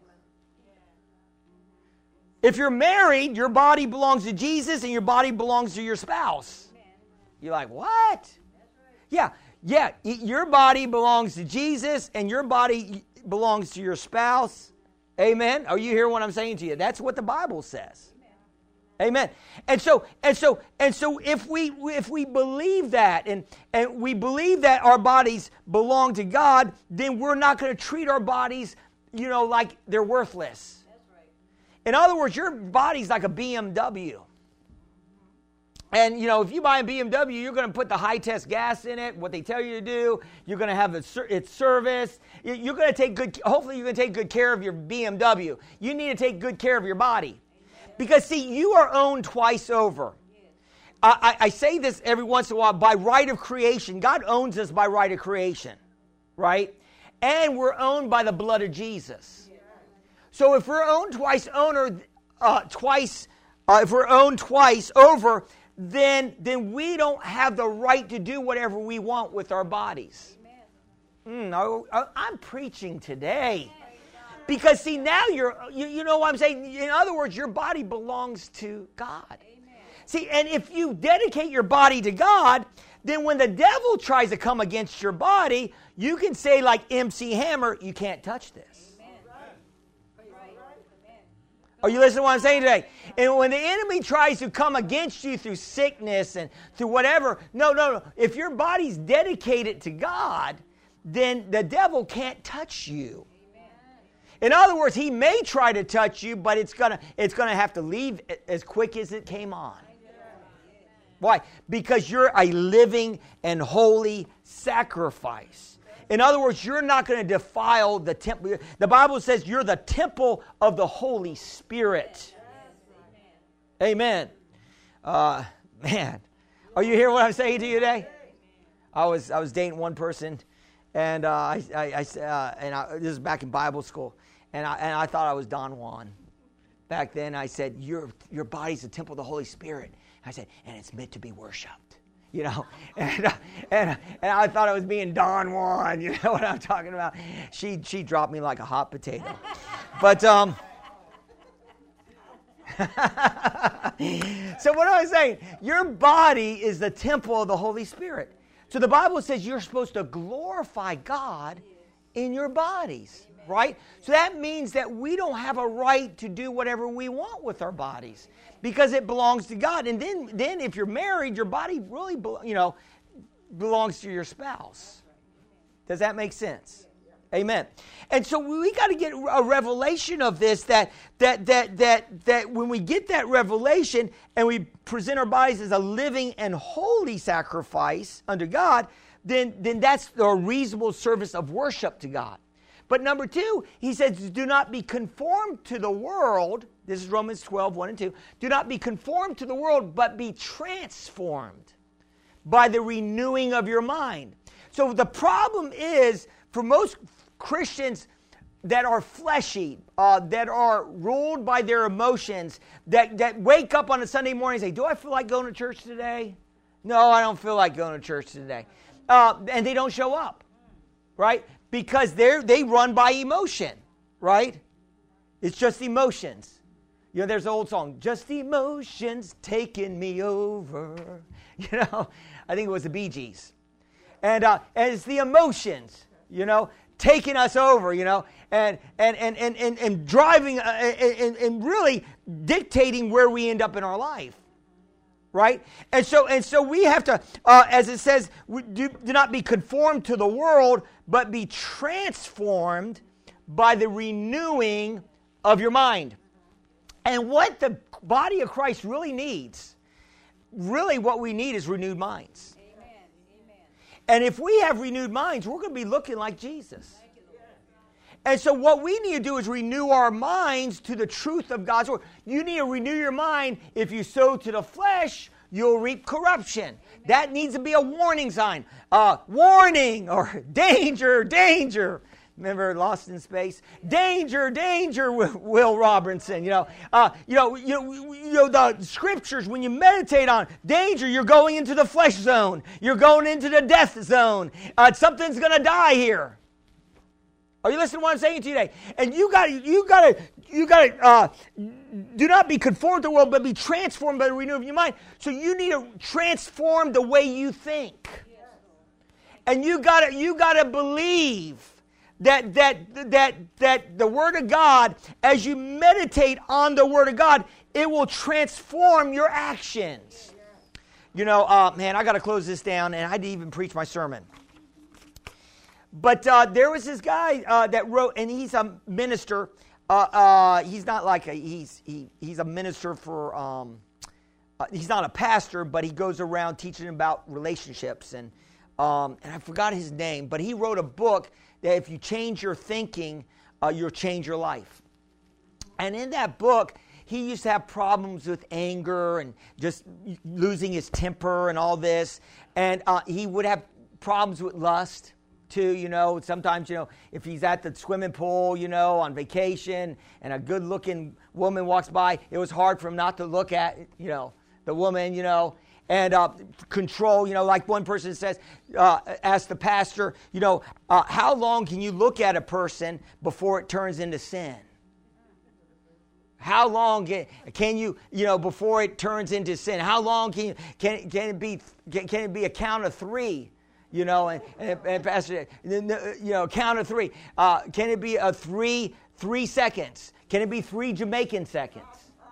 [SPEAKER 2] If you're married, your body belongs to Jesus and your body belongs to your spouse. You're like, what? Yeah. Your body belongs to Jesus and your body belongs to your spouse. Amen. Are you hearing what I'm saying to you? That's what the Bible says. Amen. And so if we believe that and we believe that our bodies belong to God, then we're not going to treat our bodies, like they're worthless. In other words, your body's like a BMW. And, if you buy a BMW, you're going to put the high-test gas in it, what they tell you to do. You're going to have its service. You're going to hopefully you're going to take good care of your BMW. You need to take good care of your body. Because, see, you are owned twice over. I say this every once in a while, by right of creation. God owns us by right of creation, right? And we're owned by the blood of Jesus. So if we're owned twice over, then we don't have the right to do whatever we want with our bodies. I'm preaching today. Because, see, now you know what I'm saying? In other words, your body belongs to God. See, and if you dedicate your body to God, then when the devil tries to come against your body, you can say like MC Hammer, you can't touch this. Are you listening to what I'm saying today? And when the enemy tries to come against you through sickness and through whatever, no. If your body's dedicated to God, then the devil can't touch you. In other words, he may try to touch you, but it's gonna have to leave as quick as it came on. Why? Because you're a living and holy sacrifice. In other words, you're not going to defile the temple. The Bible says you're the temple of the Holy Spirit. Amen. Man, are you hearing what I'm saying to you today? I was dating one person, and this is back in Bible school, and I thought I was Don Juan. Back then, I said, your body's the temple of the Holy Spirit. I said, and it's meant to be worshipped, and I thought I was being Don Juan, you know what I'm talking about? She dropped me like a hot potato, but so what am I saying? Your body is the temple of the Holy Spirit. So the Bible says you're supposed to glorify God in your bodies, right? So that means that we don't have a right to do whatever we want with our bodies, because it belongs to God. And then if you're married, your body really belongs to your spouse. Does that make sense? Amen. And so we got to get a revelation of this, that when we get that revelation and we present our bodies as a living and holy sacrifice unto God, then that's a reasonable service of worship to God. But number 2, he says, do not be conformed to the world. This is Romans 12, 1 and 2. Do not be conformed to the world, but be transformed by the renewing of your mind. So the problem is, for most Christians that are fleshy, that are ruled by their emotions, that wake up on a Sunday morning and say, do I feel like going to church today? No, I don't feel like going to church today. And they don't show up, right? Because they run by emotion, right? It's just emotions. There's an old song, just emotions taking me over. I think it was the Bee Gees. And it's the emotions, taking us over, and driving and really dictating where we end up in our life. Right? And so we have to, as it says, do not be conformed to the world, but be transformed by the renewing of your mind. And what the body of Christ really needs, really what we need is renewed minds. Amen. And if we have renewed minds, we're going to be looking like Jesus. And so what we need to do is renew our minds to the truth of God's word. You need to renew your mind. If you sow to the flesh, you'll reap corruption. That needs to be a warning sign. Warning, or danger, danger. Remember Lost in Space? Danger, danger, Will Robinson. The scriptures, when you meditate on danger, you're going into the flesh zone. You're going into the death zone. Something's going to die here. Are you listening to what I'm saying to you today? And you got to do not be conformed to the world, but be transformed by the renewal of your mind. So you need to transform the way you think, and you got to believe that the Word of God, as you meditate on the Word of God, it will transform your actions. Man, I got to close this down, and I didn't even preach my sermon. But there was this guy that wrote, and he's a minister. He's not like he's a minister for he's not a pastor, but he goes around teaching about relationships. And I forgot his name, but he wrote a book that if you change your thinking, you'll change your life. And in that book, he used to have problems with anger and just losing his temper and all this. And he would have problems with lust too, Sometimes, if he's at the swimming pool, on vacation, and a good-looking woman walks by, it was hard for him not to look at, the woman, and control, like one person says, ask the pastor, how long can you look at a person before it turns into sin? How long can you, before it turns into sin? How long can it be a count of three? And Pastor, count of three. Can it be a three seconds? Can it be 3 Jamaican seconds?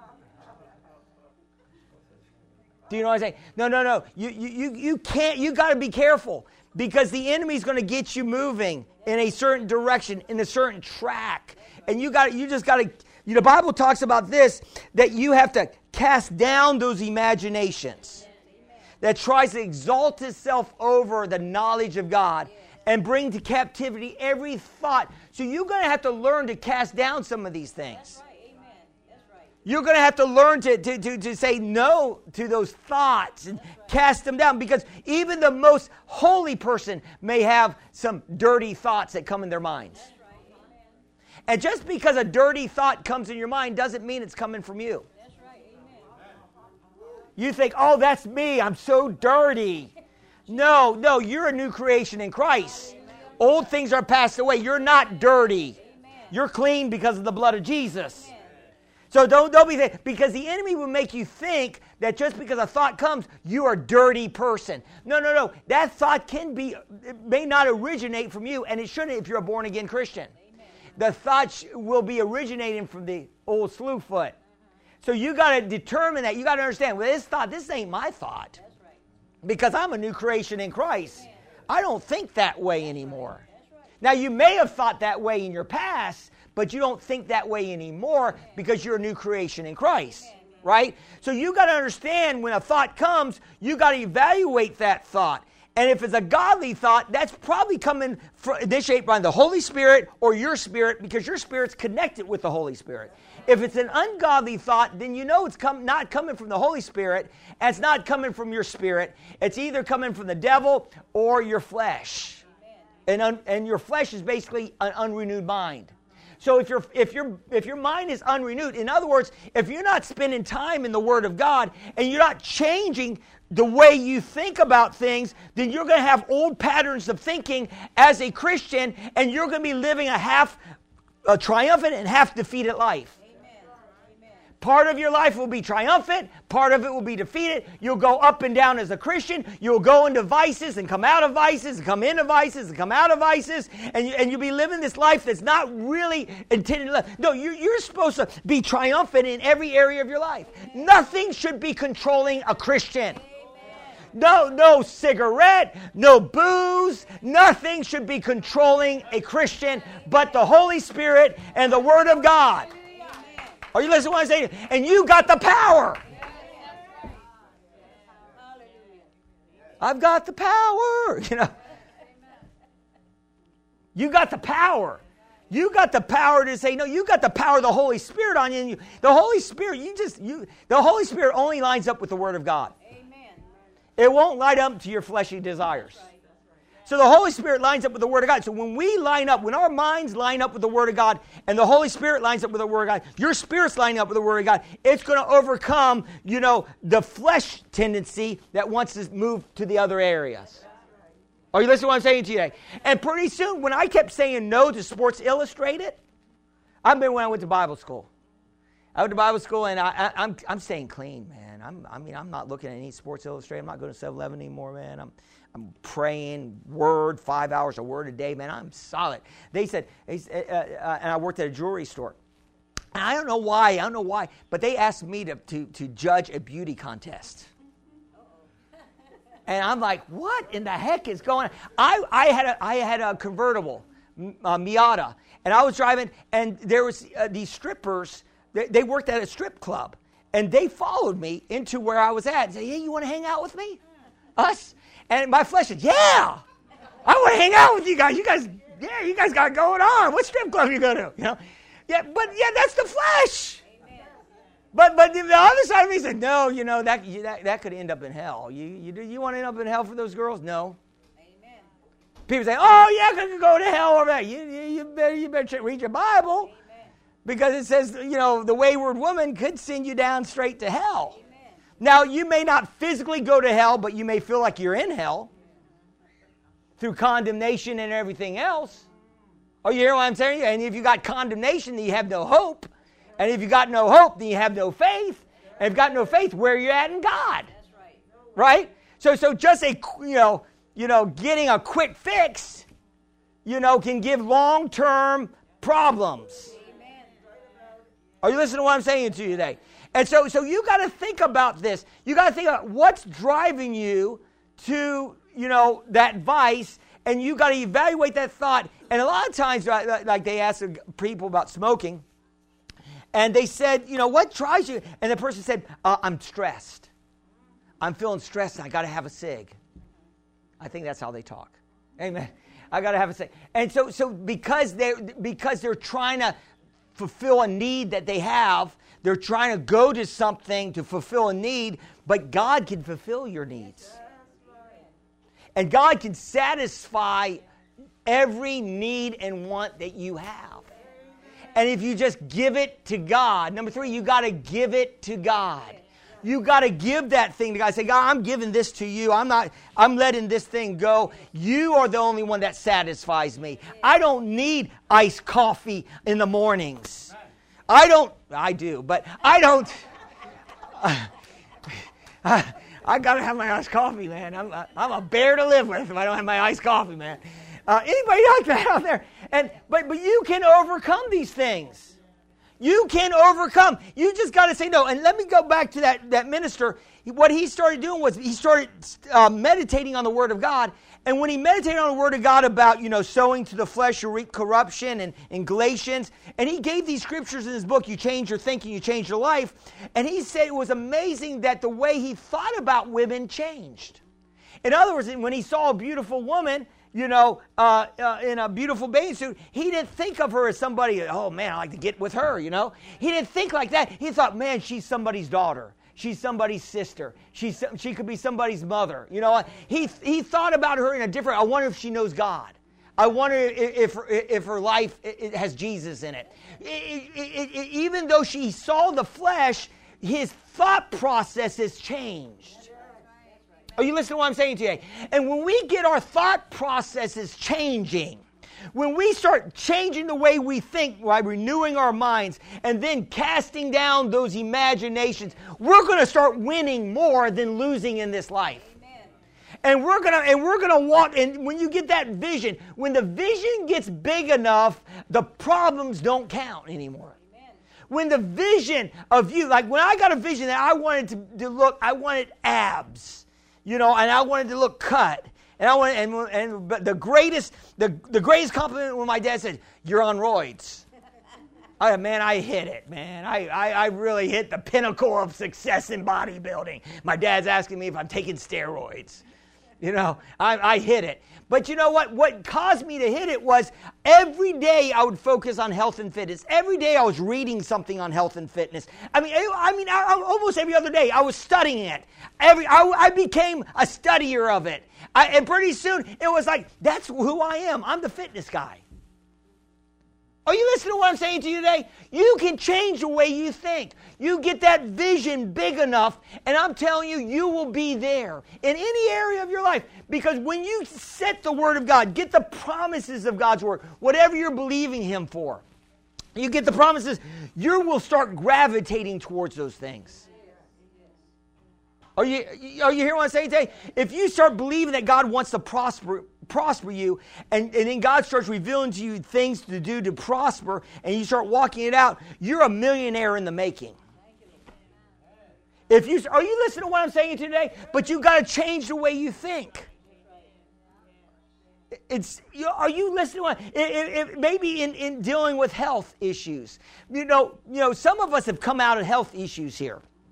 [SPEAKER 2] Do you know what I'm saying? No. You can't. You got to be careful because the enemy's going to get you moving in a certain direction, in a certain track, and you just got to. The Bible talks about this, that you have to cast down those imaginations that tries to exalt itself over the knowledge of God and bring to captivity every thought. So you're going to have to learn to cast down some of these things.
[SPEAKER 3] That's right. Amen. That's right.
[SPEAKER 2] You're going to have to learn to say no to those thoughts and cast them down, because even the most holy person may have some dirty thoughts that come in their minds. And just because a dirty thought comes in your mind doesn't mean it's coming from you.
[SPEAKER 3] That's right. Amen.
[SPEAKER 2] You think, oh, that's me. I'm so dirty. No, you're a new creation in Christ. Old things are passed away. You're not dirty. You're clean because of the blood of Jesus. So don't be there, because the enemy will make you think that just because a thought comes, you are a dirty person. No. That thought may not originate from you, and it shouldn't if you're a born-again Christian. The thoughts will be originating from the old slewfoot. So you got to determine that. You got to understand, this ain't my thought.
[SPEAKER 3] That's right.
[SPEAKER 2] Because I'm a new creation in Christ. I don't think that way anymore.
[SPEAKER 3] That's right.
[SPEAKER 2] Now, you may have thought that way in your past, but you don't think that way anymore because you're a new creation in Christ. Right? So you got to understand, when a thought comes, you got to evaluate that thought. And if it's a godly thought, that's probably coming initiated by the Holy Spirit or your spirit, because your spirit's connected with the Holy Spirit. If it's an ungodly thought, then you know it's not coming from the Holy Spirit, and it's not coming from your spirit. It's either coming from the devil or your flesh. And your flesh is basically an unrenewed mind. So if your mind is unrenewed, in other words, if you're not spending time in the Word of God and you're not changing the way you think about things, then you're going to have old patterns of thinking as a Christian, and you're going to be living a triumphant and half defeated life. Part of your life will be triumphant. Part of it will be defeated. You'll go up and down as a Christian. You'll go into vices and come out of vices and come into vices and come out of vices. And you'll be living this life that's not really intended to live. No, you're supposed to be triumphant in every area of your life. Nothing should be controlling a Christian. No cigarette, no booze. Nothing should be controlling a Christian but the Holy Spirit and the Word of God. Are you listening to what I'm saying? And you got the power. I've got the power. You got the power. You got the power to say no. You got the power of the Holy Spirit on you. The Holy Spirit, the Holy Spirit only lines up with the Word of God. It won't line up to your fleshly desires. So the Holy Spirit lines up with the Word of God. So when our minds line up with the Word of God, and the Holy Spirit lines up with the Word of God, your spirit's lining up with the Word of God, it's going to overcome, the flesh tendency that wants to move to the other areas. Are you listening to what I'm saying to you today? And pretty soon, when I kept saying no to Sports Illustrated, when I went to Bible school. I went to Bible school, and I'm staying clean, man. I'm not looking at any Sports Illustrated. I'm not going to 7-Eleven anymore, man. I'm praying word, 5 hours a word a day, man. I'm solid. They said, and I worked at a jewelry store. And I don't know why, but they asked me to judge a beauty contest. And I'm like, what in the heck is going on? I had a convertible, Miata, and I was driving, and there was these strippers. They worked at a strip club. And they followed me into where I was at and said, hey, you want to hang out with me? Us? And my flesh said, yeah, I want to hang out with you guys. You guys got it going on. What strip club you go to? Yeah, that's the flesh. But the other side of me said, no, that could end up in hell. You want to end up in hell for those girls? No.
[SPEAKER 3] Amen.
[SPEAKER 2] People say, oh, yeah, I could go to hell over that. You better read your Bible.
[SPEAKER 3] Amen.
[SPEAKER 2] Because it says, the wayward woman could send you down straight to hell.
[SPEAKER 3] Amen.
[SPEAKER 2] Now, you may not physically go to hell, but you may feel like you're in hell through condemnation and everything else. Oh, you hear what I'm saying? And if you got condemnation, then you have no hope. And if you got no hope, then you have no faith. And if you got no faith, where are you at in God?
[SPEAKER 3] That's right.
[SPEAKER 2] Right? So just getting a quick fix, can give long-term problems.
[SPEAKER 3] Amen.
[SPEAKER 2] Are you listening to what I'm saying to you today? And so you got to think about this. You got to think about what's driving you to, that vice, and you got to evaluate that thought. And a lot of times, like they ask people about smoking, and they said, what drives you? And the person said, I'm stressed. I'm feeling stressed, and I got to have a cig. I think that's how they talk. Amen. I got to have a cig. And so because they're trying to fulfill a need that they have, they're trying to go to something to fulfill a need, but God can fulfill your needs. And God can satisfy every need and want that you have. And if you just give it to God. Number 3, you got to give it to God. You got to give that thing to God. Say, God, I'm giving this to you. I'm letting this thing go. You are the only one that satisfies me. I don't need iced coffee in the mornings. I do, but I don't. I got to have my iced coffee, man. I'm a bear to live with if I don't have my iced coffee, man. Anybody like that out there? But you can overcome these things. You can overcome. You just got to say no. And let me go back to that minister. What he started doing was he started meditating on the Word of God. And when he meditated on the Word of God about, sowing to the flesh or reap corruption in Galatians, and he gave these scriptures in his book, You Change Your Thinking, You Change Your Life. And he said it was amazing that the way he thought about women changed. In other words, when he saw a beautiful woman, in a beautiful bathing suit, he didn't think of her as somebody, oh man, I like to get with her, He didn't think like that. He thought, man, she's somebody's daughter. She's somebody's sister. She could be somebody's mother. He thought about her in a different, I wonder if she knows God. I wonder if her life has Jesus in it. Even though she saw the flesh, his thought process has changed. Are you listening to what I'm saying today? And when we get our thought processes changing, when we start changing the way we think by renewing our minds and then casting down those imaginations, we're going to start winning more than losing in this life.
[SPEAKER 3] Amen.
[SPEAKER 2] And we're gonna walk. And when you get that vision, when the vision gets big enough, the problems don't count anymore.
[SPEAKER 3] Amen.
[SPEAKER 2] When the vision of you, like when I got a vision that I wanted to look, I wanted abs. And I wanted to look cut. And but the greatest compliment when my dad said, "You're on roids." I hit it, man. I really hit the pinnacle of success in bodybuilding. My dad's asking me if I'm taking steroids. I hit it. But you know what? What caused me to hit it was every day I would focus on health and fitness. Every day I was reading something on health and fitness. Almost every other day I was studying it. I became a studier of it. And pretty soon it was like, that's who I am. I'm the fitness guy. Are you listening to what I'm saying to you today? You can change the way you think. You get that vision big enough, and I'm telling you, you will be there in any area of your life. Because when you set the Word of God, get the promises of God's Word, whatever you're believing Him for, you get the promises, you will start gravitating towards those things. Are you hearing what I'm saying today? If you start believing that God wants to prosper you, and then God starts revealing to you things to do to prosper, and you start walking it out, you're a millionaire in the making. Are you listening to what I'm saying today? But you've got to change the way you think. Are you listening to what? Maybe in dealing with health issues. Some of us have come out of health issues here.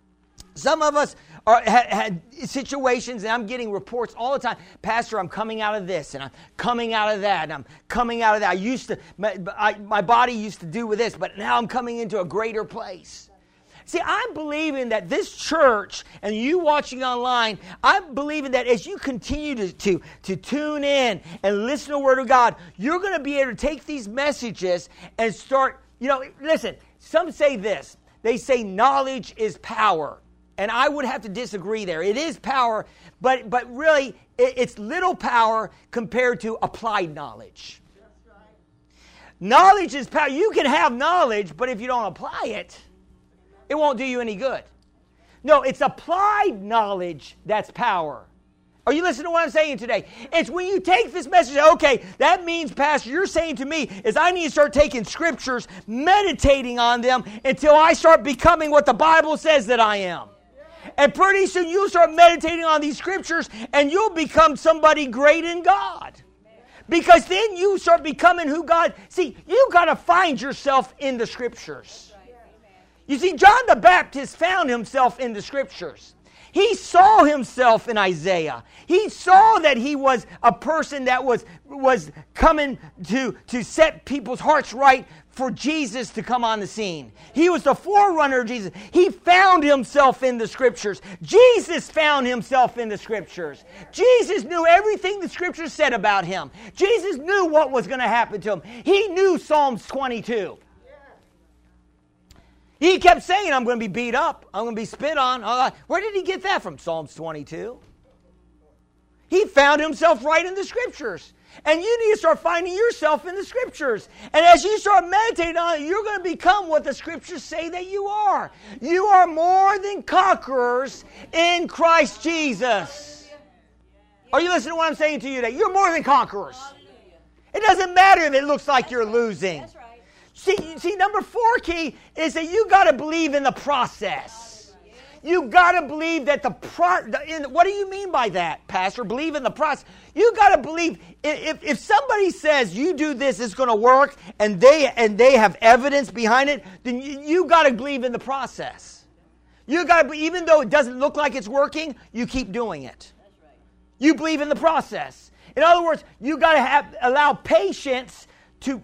[SPEAKER 2] Some of us had situations, and I'm getting reports all the time. Pastor, I'm coming out of this, and I'm coming out of that, and I'm coming out of that. My body used to do with this, but now I'm coming into a greater place. See, I'm believing that this church, and you watching online, I'm believing that as you continue to tune in and listen to the Word of God, you're going to be able to take these messages and start, listen, some say this. They say knowledge is power. And I would have to disagree there. It is power, but really it's little power compared to applied knowledge. Knowledge is power. You can have knowledge, but if you don't apply it, it won't do you any good. No, it's applied knowledge that's power. Are you listening to what I'm saying today? It's when you take this message, okay, that means, Pastor, you're saying to me is I need to start taking scriptures, meditating on them until I start becoming what the Bible says that I am. And pretty soon you'll start meditating on these scriptures and you'll become somebody great in God. Because then you start becoming who God... See, you got to find yourself in the scriptures. You see, John the Baptist found himself in the scriptures. He saw himself in Isaiah. He saw that he was a person that was coming to set people's hearts right for Jesus to come on the scene. He was the forerunner of Jesus. He found himself in the scriptures. Jesus found himself in the scriptures. Jesus knew everything the scriptures said about him. Jesus knew what was going to happen to him. He knew Psalms 22. He kept saying, I'm going to be beat up. I'm going to be spit on. Where did he get that from? Psalms 22. He found himself right in the scriptures. And you need to start finding yourself in the scriptures. And as you start meditating on it, you're going to become what the scriptures say that you are. You are more than conquerors in Christ Jesus. Are you listening to what I'm saying to you today? You're more than conquerors. It doesn't matter if it looks like you're losing.
[SPEAKER 3] That's right.
[SPEAKER 2] See, number 4 key is that you got to believe in the process. You got to believe that what do you mean by that, Pastor? Believe in the process. You got to believe if somebody says you do this, it's going to work, and they have evidence behind it, then you got to believe in the process. You got to, even though it doesn't look like it's working, you keep doing it. You believe in the process. In other words, you got to allow patience to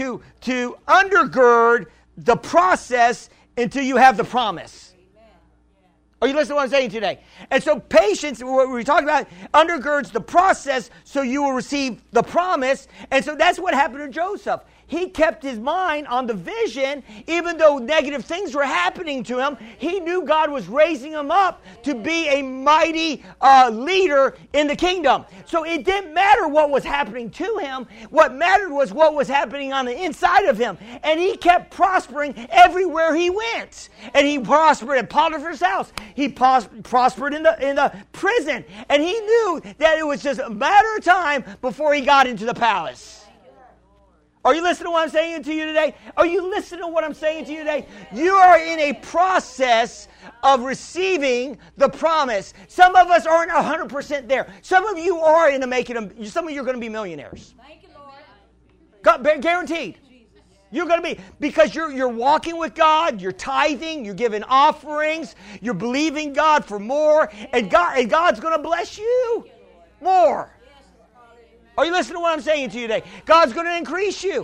[SPEAKER 2] undergird the process until you have the promise. Are you listening to what I'm saying today? And so patience, what we're talking about, undergirds the process so you will receive the promise. And so that's what happened to Joseph. He kept his mind on the vision, even though negative things were happening to him. He knew God was raising him up to be a mighty leader in the kingdom. So it didn't matter what was happening to him. What mattered was what was happening on the inside of him. And he kept prospering everywhere he went. And he prospered at Potiphar's house. He prospered in the prison. And he knew that it was just a matter of time before he got into the palace. Are you listening to what I'm saying to you today? Are you listening to what I'm saying to you today? You are in a process of receiving the promise. Some of us aren't 100% there. Some of you are in the making of, some of you are going to be millionaires.
[SPEAKER 3] Thank you, Lord.
[SPEAKER 2] God, guaranteed. You're going to be, because you're walking with God, you're tithing, you're giving offerings, you're believing God for more, and God's going to bless you more. Are you listening to what I'm saying to you today? God's going to increase you.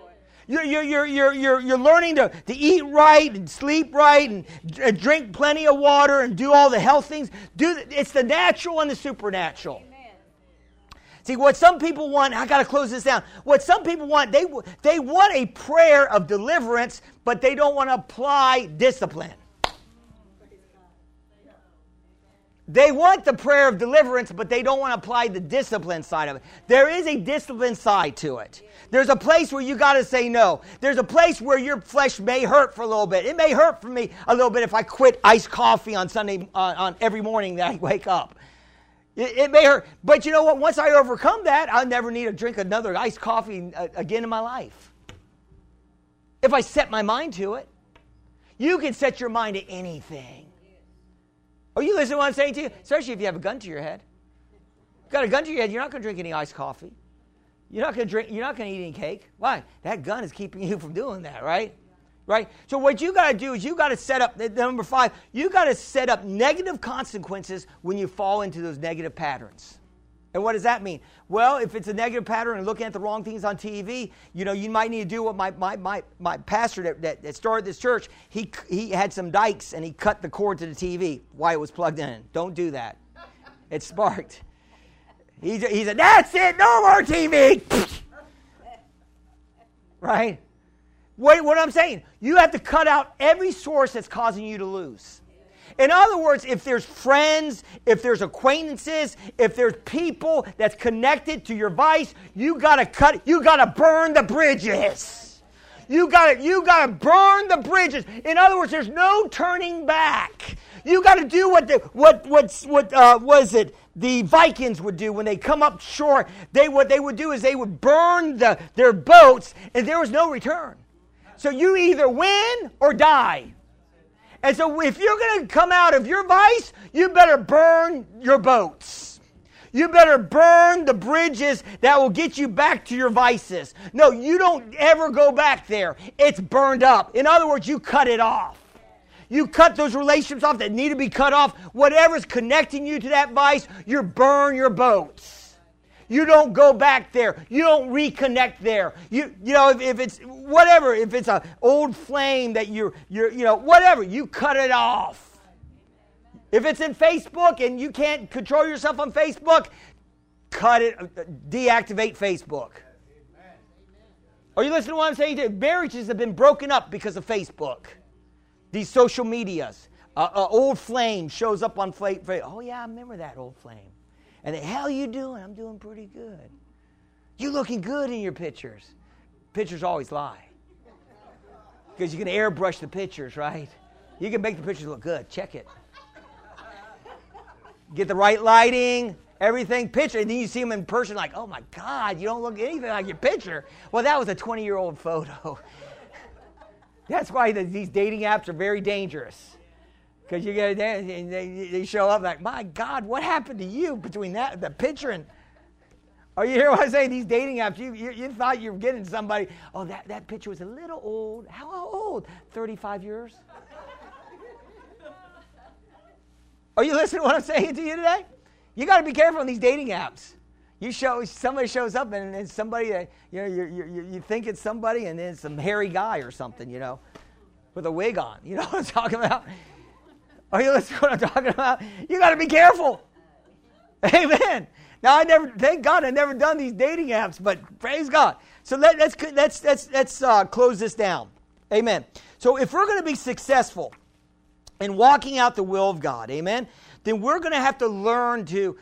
[SPEAKER 2] You're learning to eat right and sleep right and drink plenty of water and do all the health things. It's the natural and the supernatural.
[SPEAKER 3] Amen.
[SPEAKER 2] See, what some people want, I got to close this down. What some people want, they want a prayer of deliverance, but they don't want to apply discipline. They want the prayer of deliverance, but they don't want to apply the discipline side of it. There is a discipline side to it. There's a place where you got to say no. There's a place where your flesh may hurt for a little bit. It may hurt for me a little bit if I quit iced coffee on Sunday, on every morning that I wake up. It may hurt. But you know what? Once I overcome that, I'll never need to drink another iced coffee again in my life. If I set my mind to it. You can set your mind to anything. Are you listening to what I'm saying to you? Especially if you have a gun to your head. You've got a gun to your head, you're not going to drink any iced coffee. You're not going to eat any cake. Why? That gun is keeping you from doing that, right? Right? So what you got to do is you got to set up, number 5, you got to set up negative consequences when you fall into those negative patterns. And what does that mean? Well, if it's a negative pattern and looking at the wrong things on TV, you might need to do what my pastor that started this church, he had some dikes and he cut the cord to the TV while it was plugged in. Don't do that. It sparked. He said, that's it, no more TV. Right? What I'm saying, you have to cut out every source that's causing you to lose. In other words, if there's friends, if there's acquaintances, if there's people that's connected to your vice, you got to burn the bridges. You got to burn the bridges. In other words, there's no turning back. You got to do what the Vikings would do when they come up shore. What they would do is they would burn their boats, and there was no return. So you either win or die. And so if you're going to come out of your vice, you better burn your boats. You better burn the bridges that will get you back to your vices. No, you don't ever go back there. It's burned up. In other words, you cut it off. You cut those relationships off that need to be cut off. Whatever's connecting you to that vice, you burn your boats. You don't go back there. You don't reconnect there. You know, if it's whatever, if it's an old flame that you're whatever, you cut it off. If it's in Facebook and you can't control yourself on Facebook, cut it, deactivate Facebook. Are you listening to what I'm saying? Marriages have been broken up because of Facebook. These social medias. Old flame shows up on Facebook. Oh yeah, I remember that old flame. And the hell you doing? I'm doing pretty good. You looking good in your pictures. Pictures always lie. Because you can airbrush the pictures, right? You can make the pictures look good. Check it. Get the right lighting, everything, picture. And then you see them in person like, oh my God, you don't look anything like your picture. Well, that was a 20-year-old photo. That's why these dating apps are very dangerous. Because you get there and they show up like, my God, what happened to you between the picture and... Oh, you hear what I'm saying? These dating apps, you thought you were getting somebody. Oh, that picture was a little old. How old? 35 years? Are you listening to what I'm saying to you today? You got to be careful on these dating apps. Somebody shows up and it's somebody that, you think it's somebody and then it's some hairy guy or something, with a wig on. You know what I'm talking about? Are you listening to what I'm talking about? You got to be careful. Amen. Now, thank God, I've never done these dating apps, but praise God. So let's close this down. Amen. So if we're going to be successful in walking out the will of God, amen, then we're going to have to learn to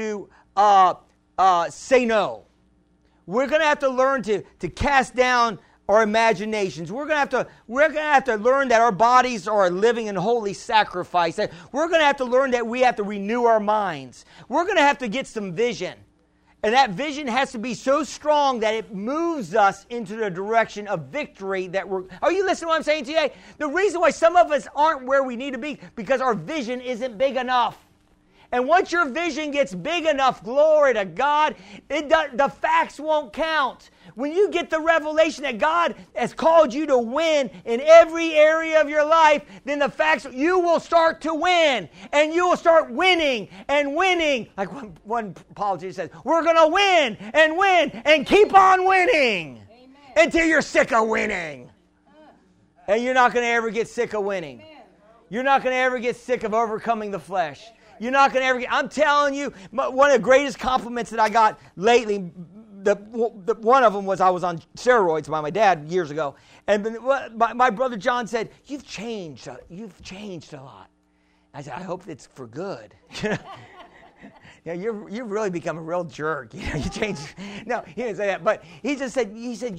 [SPEAKER 2] say no. We're going to have to learn to cast down our imaginations. We're going to have to learn that our bodies are a living and holy sacrifice. That we're going to have to learn that we have to renew our minds. We're going to have to get some vision. And that vision has to be so strong that it moves us into the direction of victory Are you listening to what I'm saying today? The reason why some of us aren't where we need to be, because our vision isn't big enough. And once your vision gets big enough, glory to God, the facts won't count. When you get the revelation that God has called you to win in every area of your life, then the facts, you will start to win. And you will start winning and winning. Like one politician says, we're going to win and keep on winning. Amen. Until you're sick of winning. And you're not going to ever get sick of winning. Amen. You're not going to ever get sick of overcoming the flesh. You're not going to ever I'm telling you, one of the greatest compliments that I got lately, one of them was I was on steroids by my dad years ago. And my brother John said, you've changed a lot. I said, I hope it's for good. You've really become a real jerk. You changed. No, he didn't say that. But he said,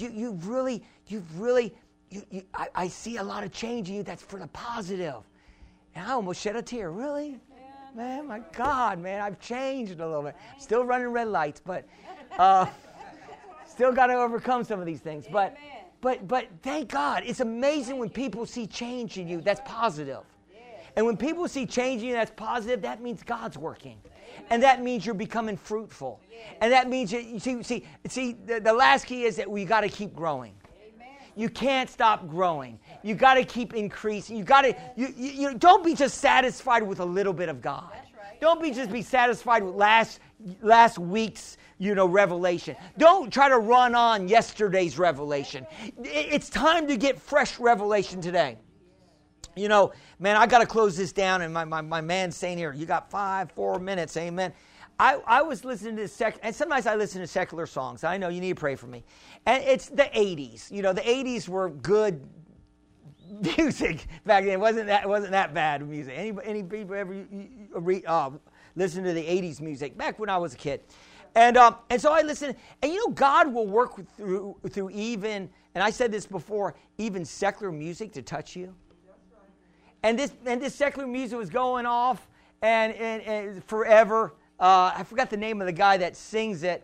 [SPEAKER 2] I see a lot of change in you that's for the positive. And I almost shed a tear. Really? Man, my God, man, I've changed a little bit. Still running red lights, but still got to overcome some of these things. But thank God, it's amazing when people see change in you that's positive. And when people see change in you that's positive, that means God's working. And that means you're becoming fruitful. And that means, the last key is that we got to keep growing. You can't stop growing. You got to keep increasing. You got to. You don't be just satisfied with a little bit of God.
[SPEAKER 3] That's right.
[SPEAKER 2] Don't be satisfied with last week's revelation. Don't try to run on yesterday's revelation. It's time to get fresh revelation today. Man, I got to close this down, and my man's saying here, you got 4 minutes, amen. I was listening to and sometimes I listen to secular songs. I know you need to pray for me. And it's the 80s. The 80s were good music back then. It wasn't that bad music. Any people ever listen to the 80s music back when I was a kid? And so I listened, and God will work through even, and I said this before, even secular music to touch you. And this secular music was going off and forever. I forgot the name of the guy that sings it.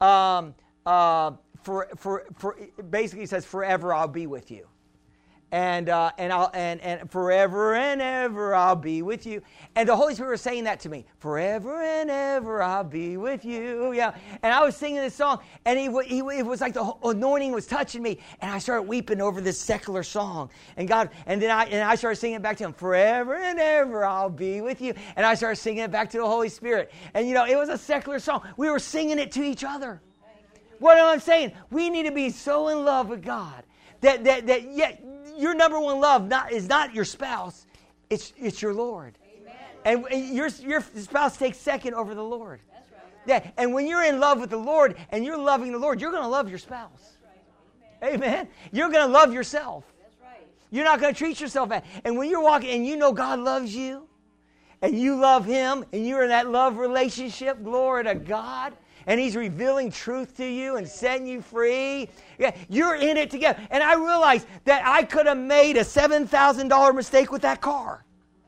[SPEAKER 2] Basically it says, "Forever I'll be with you," and forever and ever I'll be with you. And the Holy Spirit was saying that to me. Forever and ever I'll be with you. Yeah. And I was singing this song, and it was like the anointing was touching me, and I started weeping over this secular song. And then I started singing it back to Him. Forever and ever I'll be with you. And I started singing it back to the Holy Spirit. And it was a secular song. We were singing it to each other. What am I saying? We need to be so in love with God that your number one love is not your spouse, it's your Lord. Amen. And your spouse takes second over the Lord. That's right. Yeah, and when you're in love with the Lord and you're loving the Lord, you're going to love your spouse. That's right. Amen. You're going to love yourself. That's right. You're not going to treat yourself bad. And when you're walking and God loves you and you love Him and you're in that love relationship, glory to God. And He's revealing truth to you and setting you free. Yeah, you're in it together. And I realized that I could have made a $7,000 mistake with that car.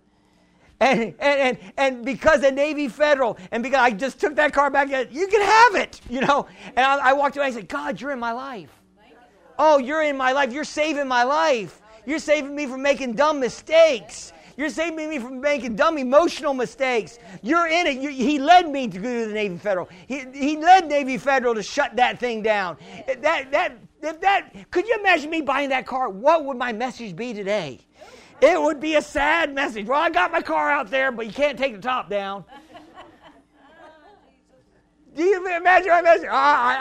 [SPEAKER 2] And because of Navy Federal, and because I just took that car back, you can have it, And I walked away and I said, God, you're in my life. Oh, you're in my life. You're saving my life. You're saving me from making dumb mistakes. You're saving me from making dumb emotional mistakes. You're in it. He led me to go to the Navy Federal. He led Navy Federal to shut that thing down. Could you imagine me buying that car? What would my message be today? It would be a sad message. Well, I got my car out there, but you can't take the top down. Do you imagine my message?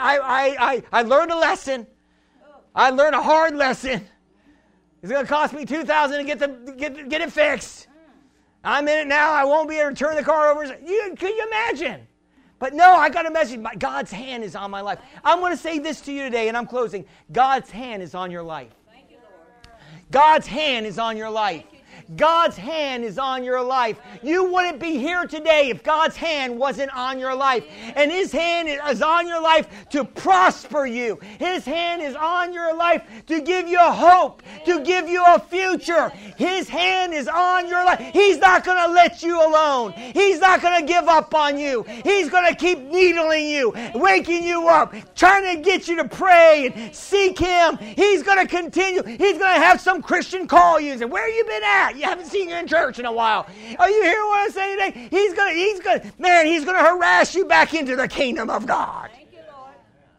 [SPEAKER 2] I learned a lesson. I learned a hard lesson. It's going to cost me $2,000 to get it fixed. I'm in it now. I won't be able to turn the car over. Could you imagine? But no, I got a message. God's hand is on my life. I'm going to say this to you today, and I'm closing. God's hand is on your life.
[SPEAKER 3] Thank you, Lord.
[SPEAKER 2] God's hand is on your life. God's hand is on your life. You wouldn't be here today if God's hand wasn't on your life. And His hand is on your life to prosper you. His hand is on your life to give you a hope, to give you a future. His hand is on your life. He's not going to let you alone. He's not going to give up on you. He's going to keep needling you, waking you up, trying to get you to pray and seek Him. He's going to continue. He's going to have some Christian call you and say, where you been at? You haven't seen you in church in a while. Are you hearing what I'm saying today? He's going to harass you back into the kingdom of God.
[SPEAKER 3] Thank you, Lord.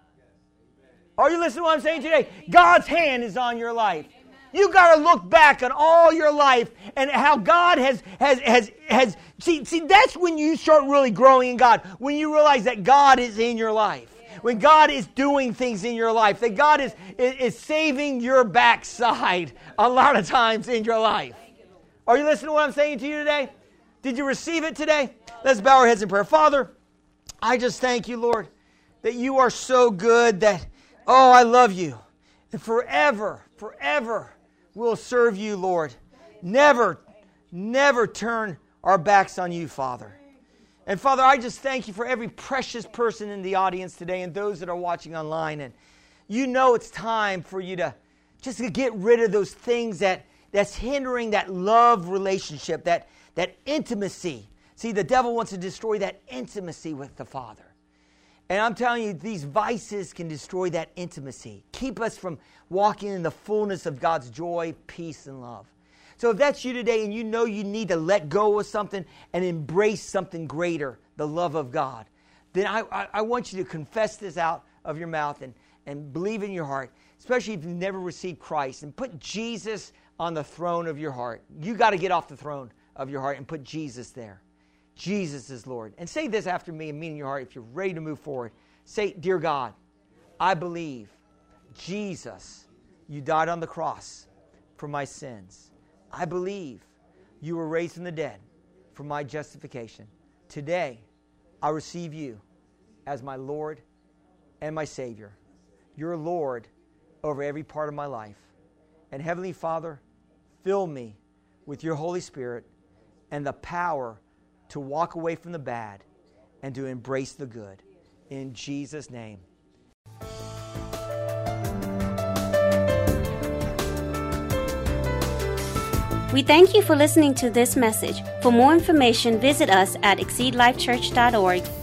[SPEAKER 2] Are you listening to what I'm saying today? God's hand is on your life. You got to look back on all your life and how God has see, that's when you start really growing in God. When you realize that God is in your life. When God is doing things in your life. That God is saving your backside a lot of times in your life. Are you listening to what I'm saying to you today? Did you receive it today? Let's bow our heads in prayer. Father, I just thank you, Lord, that you are so good that, I love you. And forever we'll serve you, Lord. Never turn our backs on you, Father. And Father, I just thank you for every precious person in the audience today and those that are watching online. And you know it's time for you to just get rid of those things that's hindering that love relationship, that intimacy. See, the devil wants to destroy that intimacy with the Father. And I'm telling you, these vices can destroy that intimacy. Keep us from walking in the fullness of God's joy, peace, and love. So if that's you today and you know you need to let go of something and embrace something greater, the love of God, then I want you to confess this out of your mouth and believe in your heart, especially if you've never received Christ, and put Jesus on the throne of your heart. You got to get off the throne of your heart and put Jesus there. Jesus is Lord. And say this after me and mean in your heart if you're ready to move forward. Say, dear God, I believe, Jesus, you died on the cross for my sins. I believe you were raised from the dead for my justification. Today, I receive you as my Lord and my Savior. You're Lord over every part of my life. And Heavenly Father, fill me with your Holy Spirit and the power to walk away from the bad and to embrace the good. In Jesus' name.
[SPEAKER 1] We thank you for listening to this message. For more information, visit us at exceedlifechurch.org